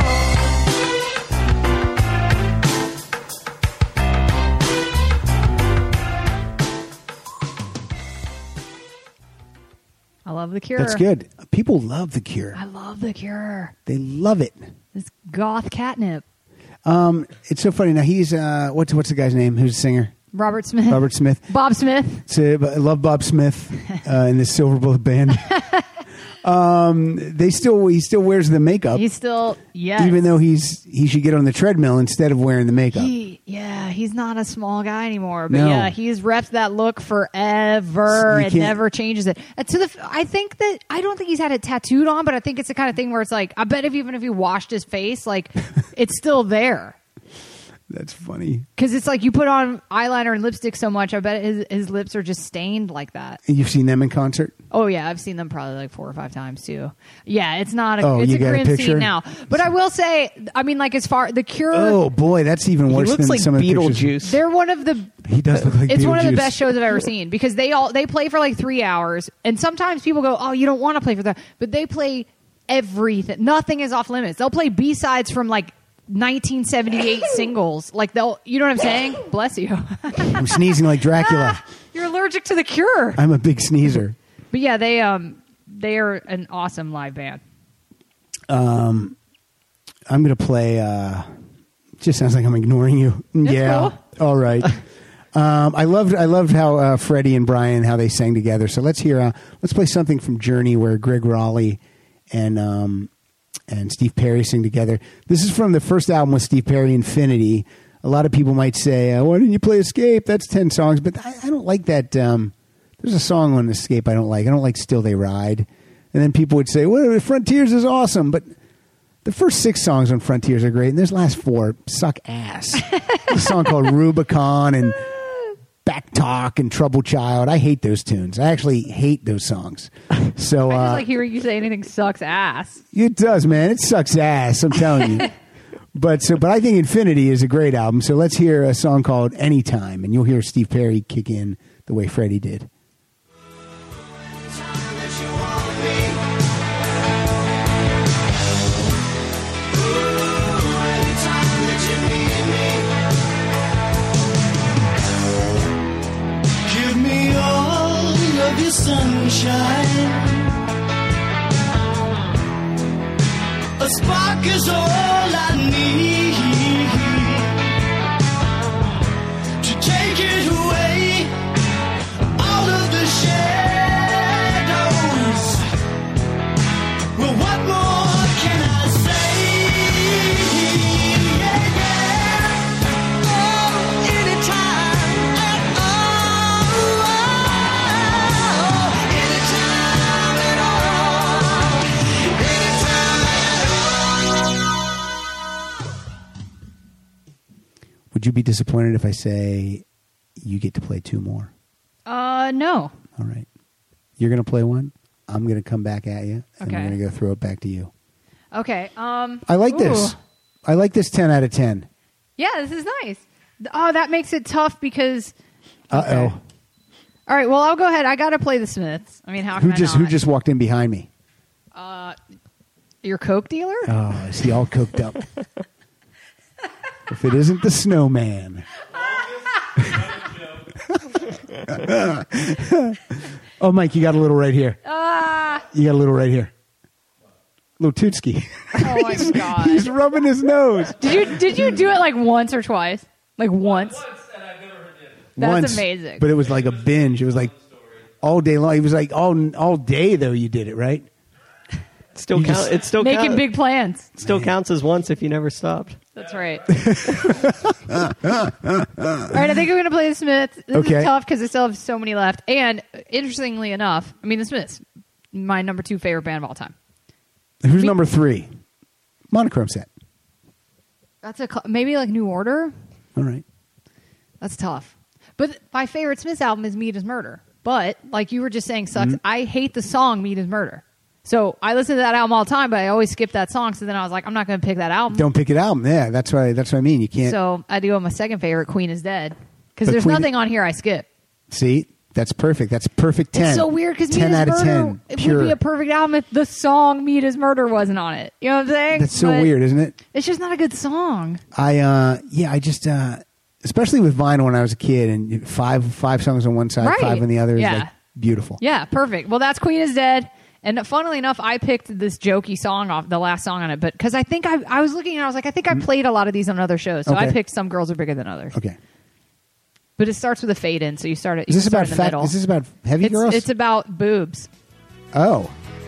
I love The Cure. That's good. People love The Cure. I love The Cure. They love it. It's goth catnip. It's so funny. Now he's what's the guy's name? Who's the singer? Robert Smith. Robert Smith. Bob Smith. I love Bob Smith in the Silver Bullet Band. He still wears the makeup, He's still, yes. even though he should get on the treadmill instead of wearing the makeup. He's not a small guy anymore. But No. yeah, he's repped that look forever. You It can't- never changes it. I don't think he's had it tattooed on, but I think it's the kind of thing where it's like, I bet even if he washed his face, like, it's still there. That's funny. Because it's like you put on eyeliner and lipstick so much, I bet his lips are just stained like that. And you've seen them in concert? Oh yeah, I've seen them probably like 4 or 5 times too. Yeah, it's not Oh, it's you a got a grim picture? scene now. But I will say, I mean, like as far The Cure, Oh boy, that's even He worse looks than like some of the pictures. Beetlejuice. they're one of the He does look like it's one of the Beetlejuice. best shows I've ever seen because they play for like 3 hours, and sometimes people go, "Oh, you don't want to play for that," but they play everything. Nothing is off limits. They'll play B-sides from like 1978 singles. Like you know what I'm saying? Bless you. I'm sneezing like Dracula. You're allergic to The Cure. I'm a big sneezer. But yeah, they are an awesome live band. I'm gonna play. Just sounds like I'm ignoring you. Yeah. cool. All right. I loved how Freddie and Brian, how they sang together. So let's play something from Journey where Greg Raleigh and Steve Perry sing together. This is from the first album with Steve Perry, Infinity. A lot of people might say, "Why didn't you play Escape?" That's 10 songs, but I don't like that. There's a song on Escape I don't like. I don't like Still They Ride. And then people would say, "Well, Frontiers is awesome," but the first 6 songs on Frontiers are great, and those last 4 suck ass. A song called Rubicon and Back Talk and Trouble Child. I hate those tunes. I actually hate those songs. So I just like hearing you say anything sucks ass. it does, man. It sucks ass. I'm telling you. But I think Infinity is a great album. So let's hear a song called Anytime, and you'll hear Steve Perry kick in the way Freddie did. Give me all of your sunshine. A spark is all I need to take it away. All of the shadows. Well, what more can I say? Yeah, yeah. Oh, anytime at all. Anytime at all. Anytime at all. would you be disappointed if I say you get to play 2 more? No. All right. You're going to play one. I'm going to come back at you, and Okay. we're going to go throw it back to you. Okay. I like ooh. this. I like this 10 out of 10. Yeah, this is nice. Oh, that makes it tough because. Uh-oh. All right. Well, I'll go ahead. I got to play the Smiths. I mean, how can Who just walked in behind me? Your Coke dealer? Oh, is he all coked up? If it isn't the snowman. Oh, Mike, you got a little right here. You got a little right here. Little Tootski. Oh my god! He's rubbing his nose. Did you do it like once or twice? Like once? That's Once, amazing. But it was like a binge. It was like all day long. It was like all day though. You did it right. Still count. It still making count- big plans. Still counts as once if you never stopped. That's right. All right, I think we're going to play the Smiths. This Okay. is tough because I still have so many left. And interestingly enough, I mean, the Smiths, my number 2 favorite band of all time. Who's number 3? Monochrome Set. That's maybe like New Order. All right. That's tough. But my favorite Smiths album is Meat is Murder. But like you were just saying, sucks. I hate the song Meat is Murder. So I listen to that album all the time, but I always skip that song. So then I was like, I'm not going to pick that album. Don't pick it album. Yeah, that's what I mean. You can't. So I do have my second favorite, Queen is Dead. Because But there's Queen- nothing on here I skip. See, that's perfect. That's perfect 10. It's so weird because Meat 10 is out of Murder 10. it Pure. would be a perfect album if the song Meat is Murder wasn't on it. You know what I'm saying? That's so But weird, isn't it? It's just not a good song. I just especially with vinyl when I was a kid and five songs on one side, Right. 5 on the other is Yeah. like beautiful. Yeah, perfect. Well, that's Queen is Dead. And funnily enough, I picked this jokey song off the last song on it, but because I think I was looking and I was like, I think I played a lot of these on other shows, so I Okay. picked Some Girls Are Bigger Than Others. Okay. But it starts with a fade in, so you start it. Is this about in the middle. Is this about heavy girls? It's about boobs. Oh.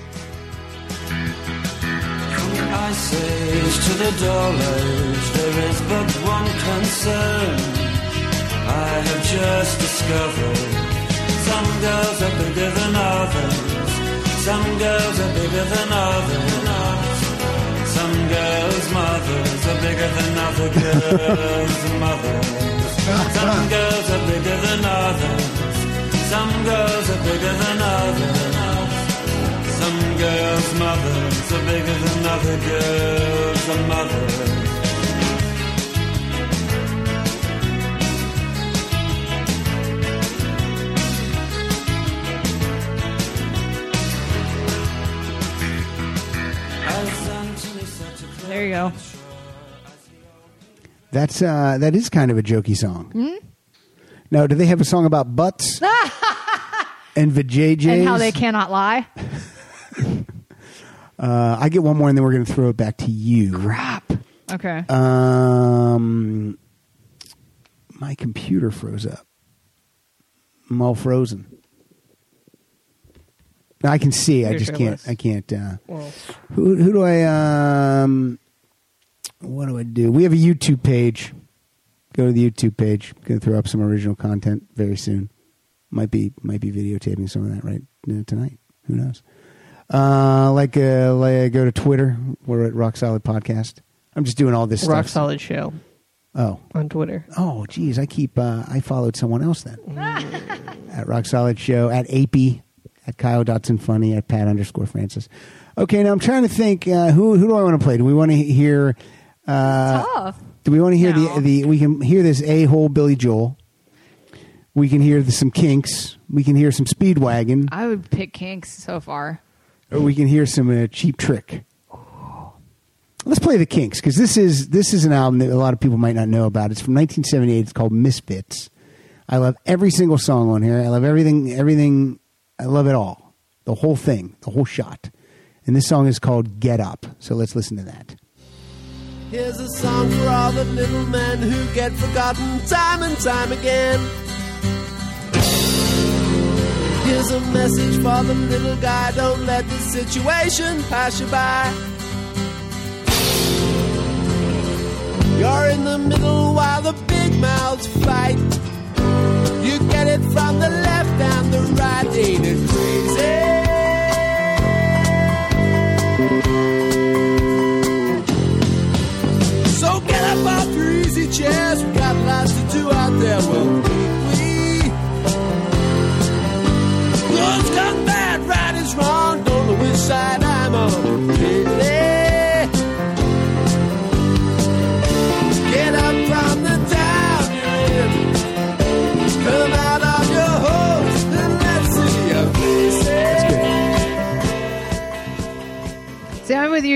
From the ice age to the doll age, there is but one concern I have just discovered. Some girls are bigger than others. Some girls are bigger than others. Some girls' mothers are bigger than other girls' mothers. Some girls are bigger than others. Some girls are bigger than others. Some girls' mothers are bigger than other girls' mothers. There you go. That is kind of a jokey song. Hmm? Now, do they have a song about butts and vajayjays? And how they cannot lie. I get one more, and then we're going to throw it back to you. Crap. Okay. My computer froze up. I'm all frozen. No, I can see. I Your just show can't. list. I can't. Well, Who do I? What do I do? We have a YouTube page. Go to the YouTube page. Going to throw up some original content very soon. Might be videotaping some of that right tonight. Who knows? Like go to Twitter. We're at Rock Solid Podcast. I'm just doing all this Rock stuff. Solid Show Oh, on Twitter. oh, geez. I followed someone else then. At Rock Solid Show. At AP. At Kyle Dotson Funny. At Pat _Francis. Okay, now I'm trying to think. Who do I want to play? Do we want to hear? Tough. Do we want to hear No. the? We can hear this a-hole Billy Joel. We can hear some Kinks. We can hear some Speedwagon, I would pick Kinks so far. or we can hear some Cheap Trick. Let's play the Kinks because this is an album that a lot of people might not know about. It's from 1978. It's called Misfits. I love every single song on here. I love everything. I love it all. The whole thing, the whole shot. And this song is called Get Up. So let's listen to that. Here's a song for all the little men who get forgotten time and time again. Here's a message for the little guy, don't let the situation pass you by. You're in the middle while the big mouths fight. You get it from the left and the right, ain't it crazy? So get up off your easy chairs, we got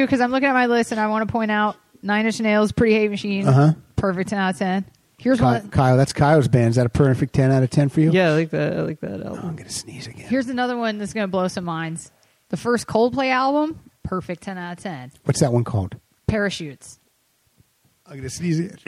because I'm looking at my list and I want to point out Nine Inch Nails, Pretty Hate Machine, perfect 10 out of 10. Here's one. Kyle, that's Kyle's band. Is that a perfect 10 out of 10 for you? Yeah, I like that. I like that album. I'm gonna sneeze again. Here's another one that's going to blow some minds. The first Coldplay album, perfect 10 out of 10. What's that one called? Parachutes. I'm gonna sneeze again.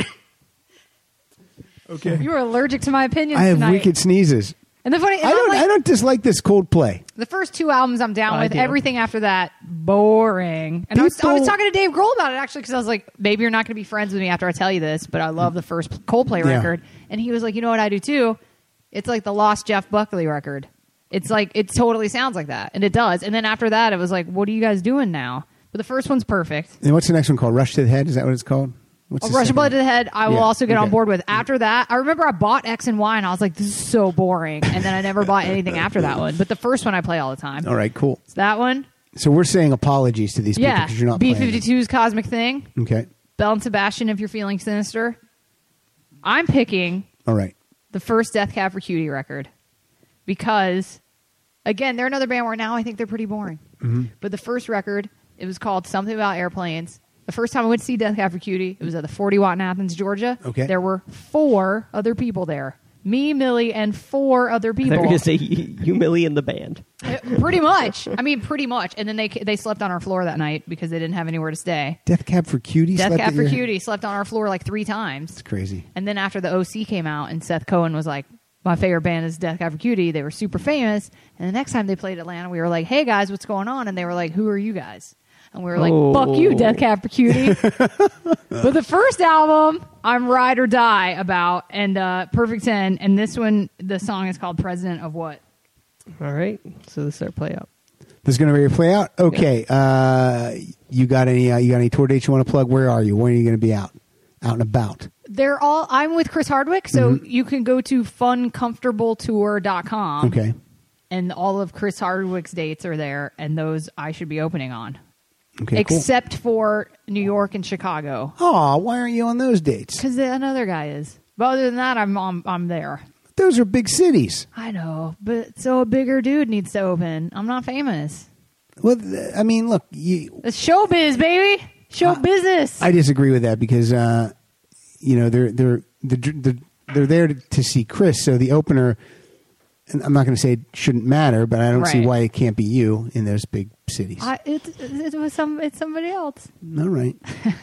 Okay. You were allergic to my opinions I have tonight. wicked sneezes. And the funny, and I don't dislike this Coldplay. the first two albums I'm down I with. do. Everything after that, boring. And I was talking to Dave Grohl about it actually because I was like, maybe you're not going to be friends with me after I tell you this, but I love the first Coldplay Yeah. record. And he was like, you know what I do too? It's like the lost Jeff Buckley record. It's like, it totally sounds like that. And it does. And then after that, it was like, what are you guys doing now? But the first one's perfect. And what's the next one called? Rush to the Head? Is that what it's called? What's the Rush of second Blood one? to the Head, I will Yeah, also get on okay. board with. After that, I remember I bought X and Y, and I was like, this is so boring. And then I never bought anything after that one. But the first one I play all the time. All right, cool. It's that one. So we're saying apologies to these people Yeah. because you're not playing them. B-52's Cosmic Thing. Okay. Belle and Sebastian, if you're feeling sinister. I'm picking All right. the first Death Cab for Cutie record because, again, they're another band where now I think they're pretty boring. Mm-hmm. But the first record, it was called Something About Airplanes. The first time I went to see Death Cab for Cutie, it was at the 40 Watt in Athens, Georgia. Okay. There were 4 other people there. Me, Millie, and 4 other people. They're going to say you, Millie, and the band. Pretty much. I mean, pretty much. And then they slept on our floor that night because they didn't have anywhere to stay. Death Cab for Cutie? Death slept Cab at for your- Cutie slept on our floor like 3 times. It's crazy. And then after the OC came out and Seth Cohen was like, my favorite band is Death Cab for Cutie, they were super famous. And the next time they played Atlanta, we were like, hey guys, what's going on? And they were like, who are you guys? And we were like, fuck you, Death Cab for Cutie. But the first album, I'm Ride or Die about, and Perfect 10. And this one, the song is called President of What? All right. So this is our play out. This is going to be your play out? Okay. You got any tour dates you want to plug? Where are you? When are you going to be out? Out and about? They're all, I'm with Chris Hardwick, so you can go to funcomfortabletour.com. Okay. And all of Chris Hardwick's dates are there, and those I should be opening on. Okay, cool. Except for New York and Chicago. Oh, why aren't you on those dates? Because another guy is. But other than that, I'm there. Those are big cities. I know, but so a bigger dude needs to open. I'm not famous. Well, I mean, look, It's showbiz, baby. Show business. I disagree with that because they're there to see Chris. So the opener, and I'm not going to say it shouldn't matter, but I don't see Right. why it can't be you in those big cities. It's somebody else. All right.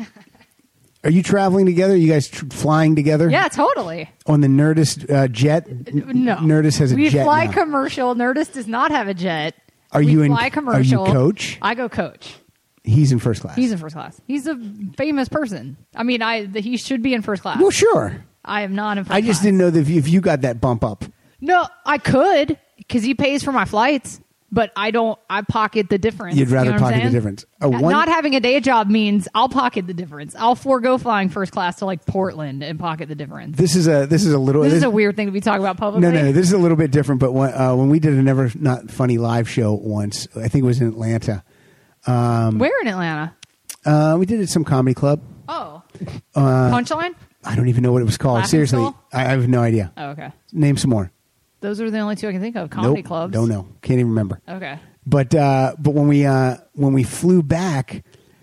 Are you traveling together? Are you guys flying together? Yeah, totally. On the Nerdist jet? No. Nerdist has a we jet fly now. commercial. Nerdist does not have a jet. Are we you in? fly commercial. Are you coach? I go coach. He's in first class. He's in first class. He's a famous person. I mean, he should be in first class. Well, sure. I am not in first I just class. didn't know that if you got that bump up. No, I could because he pays for my flights, but I don't. I pocket the difference. You'd rather You know what I'm pocket the saying? difference. Not having a day job means I'll pocket the difference. I'll forego flying first class to like Portland and pocket the difference. This is a little. This is a weird thing to be talking about publicly. No. This is a little bit different. But when we did a Never Not Funny live show once, I think it was in Atlanta. Where in Atlanta? We did it at some comedy club. Oh, Punchline. I don't even know what it was called. Laughing Seriously, Skull? I have no idea. Oh, okay. Name some more. Those are the only 2 I can think of. Comedy Nope, clubs. Don't know. Can't even remember. Okay. But when we flew back,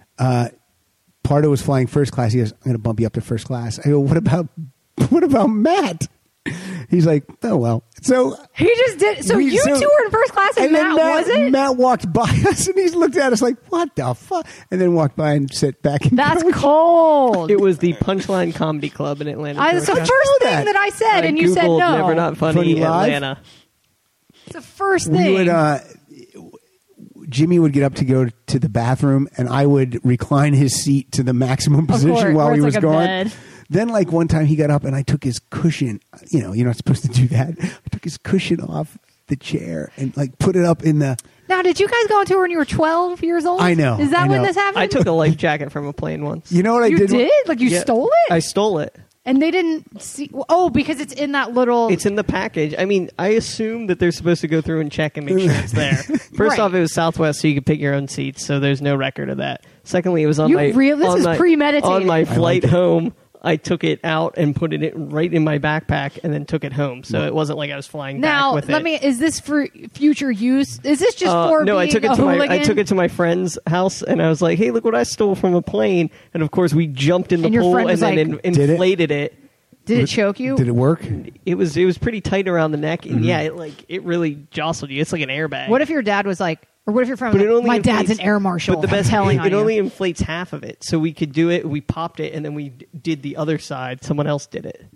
Pardo was flying first class. He goes, "I'm going to bump you up to first class." I go, "What about Matt?" He's like, "Oh well." So he just did. So you two were in first class, and then Matt wasn't. Matt walked by us and he's looked at us like, "What the fuck?" And then walked by and sat back. In That's coach. cold. It was the Punchline Comedy Club in Atlanta. It's the Georgia. first thing that I said, and you said Googled no. Never Not Funny, Funny Live? Atlanta. It's the first We thing. would. Jimmy would get up to go to the bathroom, and I would recline his seat to the maximum position course, while where he it's was like a going. bed. Then, like one time, he got up and I took his cushion. You're not supposed to do that. I took his cushion off the chair and like put it up in the. Now, did you guys go on tour when you were 12 years old? I know, Is that I when know. this happened? I took a life jacket from a plane once. You know what You I did? did? Like you Yeah. stole it? I stole it. And they didn't see. Oh, because it's in that little. It's in the package. I mean, I assume that they're supposed to go through and check and make sure it's there. First Right. off, it was Southwest, so you could pick your own seats, so there's no record of that. Secondly, it was on You my really- this on is my- premeditated. on my I flight like it. home. I took it out and put it right in my backpack and then took it home. So it wasn't like I was flying Now, back with it. is this for future use? Is this just for no, being I took it a to hooligan? I took it to my friend's house, and I was like, "Hey, look what I stole from a plane!" And of course, we jumped in the And your pool friend and was then like, inflated it. Did it choke you? Did it work? It was pretty tight around the neck, and Mm-hmm. it really jostled you. It's like an airbag. What if your dad was like, or what if your friend But was it like, only my dad's inflates- an air marshal. But the best, I'm telling on it you. only inflates half of it, so we could do it. We popped it, and then we did the other side. Someone else did it.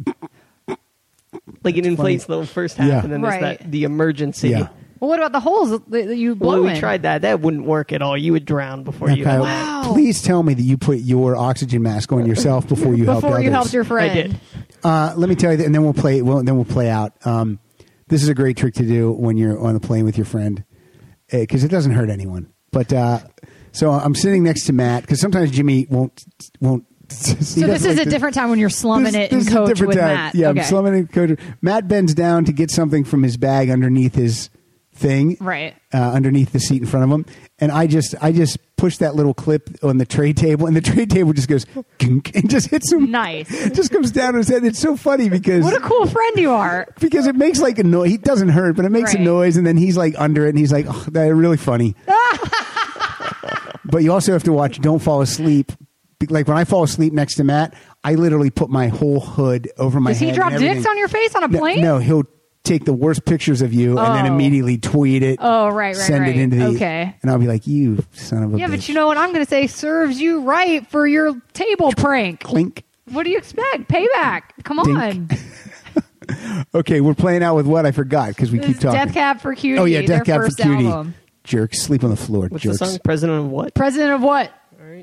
Like it inflates the first half, Yeah. and then Right. there's the emergency. Yeah. Well, what about the holes that you blow Well, in? we tried that. That wouldn't work at all. You would drown before Now, you. Kyle, Wow. please tell me that you put your oxygen mask on yourself before you helped Before others. you helped your I friend. did. Let me tell you, and then we'll play. Then we'll play out. This is a great trick to do when you're on the plane with your friend, because it doesn't hurt anyone. But so I'm sitting next to Matt, because sometimes Jimmy won't. So this is a different time when you're slumming it this in is a coach different with time. Matt. Yeah, okay. I'm slumming it in coach. Matt bends down to get something from his bag underneath his thing, Right. Underneath the seat in front of him, and I just push that little clip on the tray table, and the tray table just goes gunk, and just hits him. Nice. It just comes down on his head. It's so funny because What a cool friend you are. because it makes like a noise. He doesn't hurt, but it makes Right. a noise, and then he's like under it, and he's like, "Oh, that's really funny." But you also have to watch. Don't fall asleep. Like when I fall asleep next to Matt, I literally put my whole hood over my Does head. he drop and dicks everything. on your face on a plane? No, he'll take the worst pictures of you and then Oh. immediately tweet it. Oh, right, Send right. it into the. Okay. And I'll be like, "You son of a Yeah, bitch." but you know what I'm going to say serves you right for your table prank. Clink. What do you expect? Payback. Come on. Okay, we're playing out with what I forgot because we This keep is talking. Death Cab for Cutie. Oh yeah, their Death Cab for first Cutie. album. Jerks, sleep on the floor. What's jerks. the song? President of what? President of what? All right.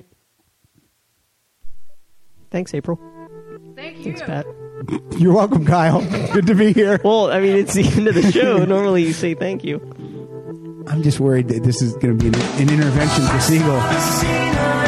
Thanks, April. Thank you. Thanks, Pat. You're welcome, Kyle. Good to be here. Well, I mean, it's the end of the show. Normally, you say thank you. I'm just worried that this is going to be an intervention for Siegel.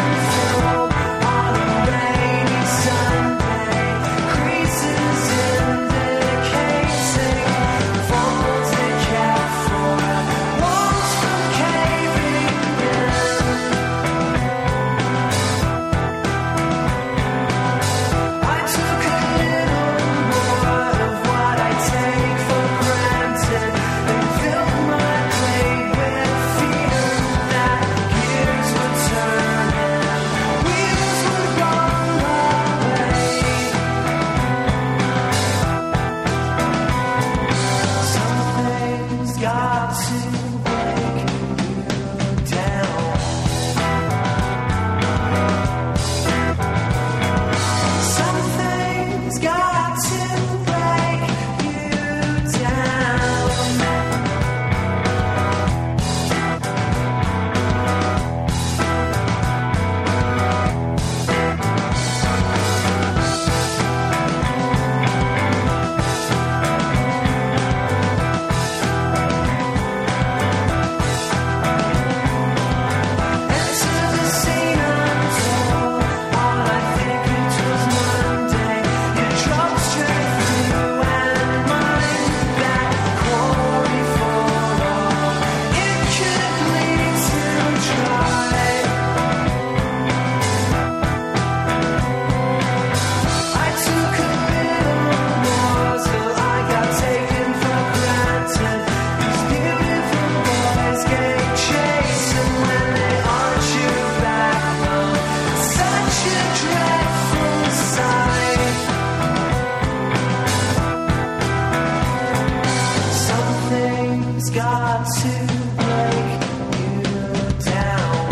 Got to break you down.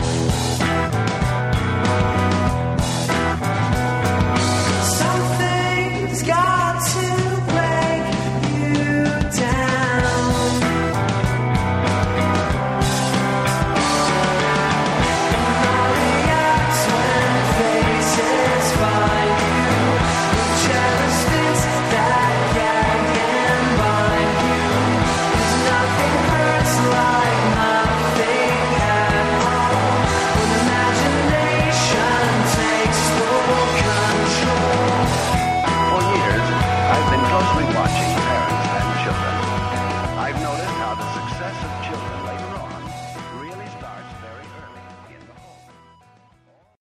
Something's got to break you down. And all reacts when faces find you. The jealous fits that gag and bind you. There's nothing hurts like nothing at all. When imagination takes full control. For years, I've been closely watching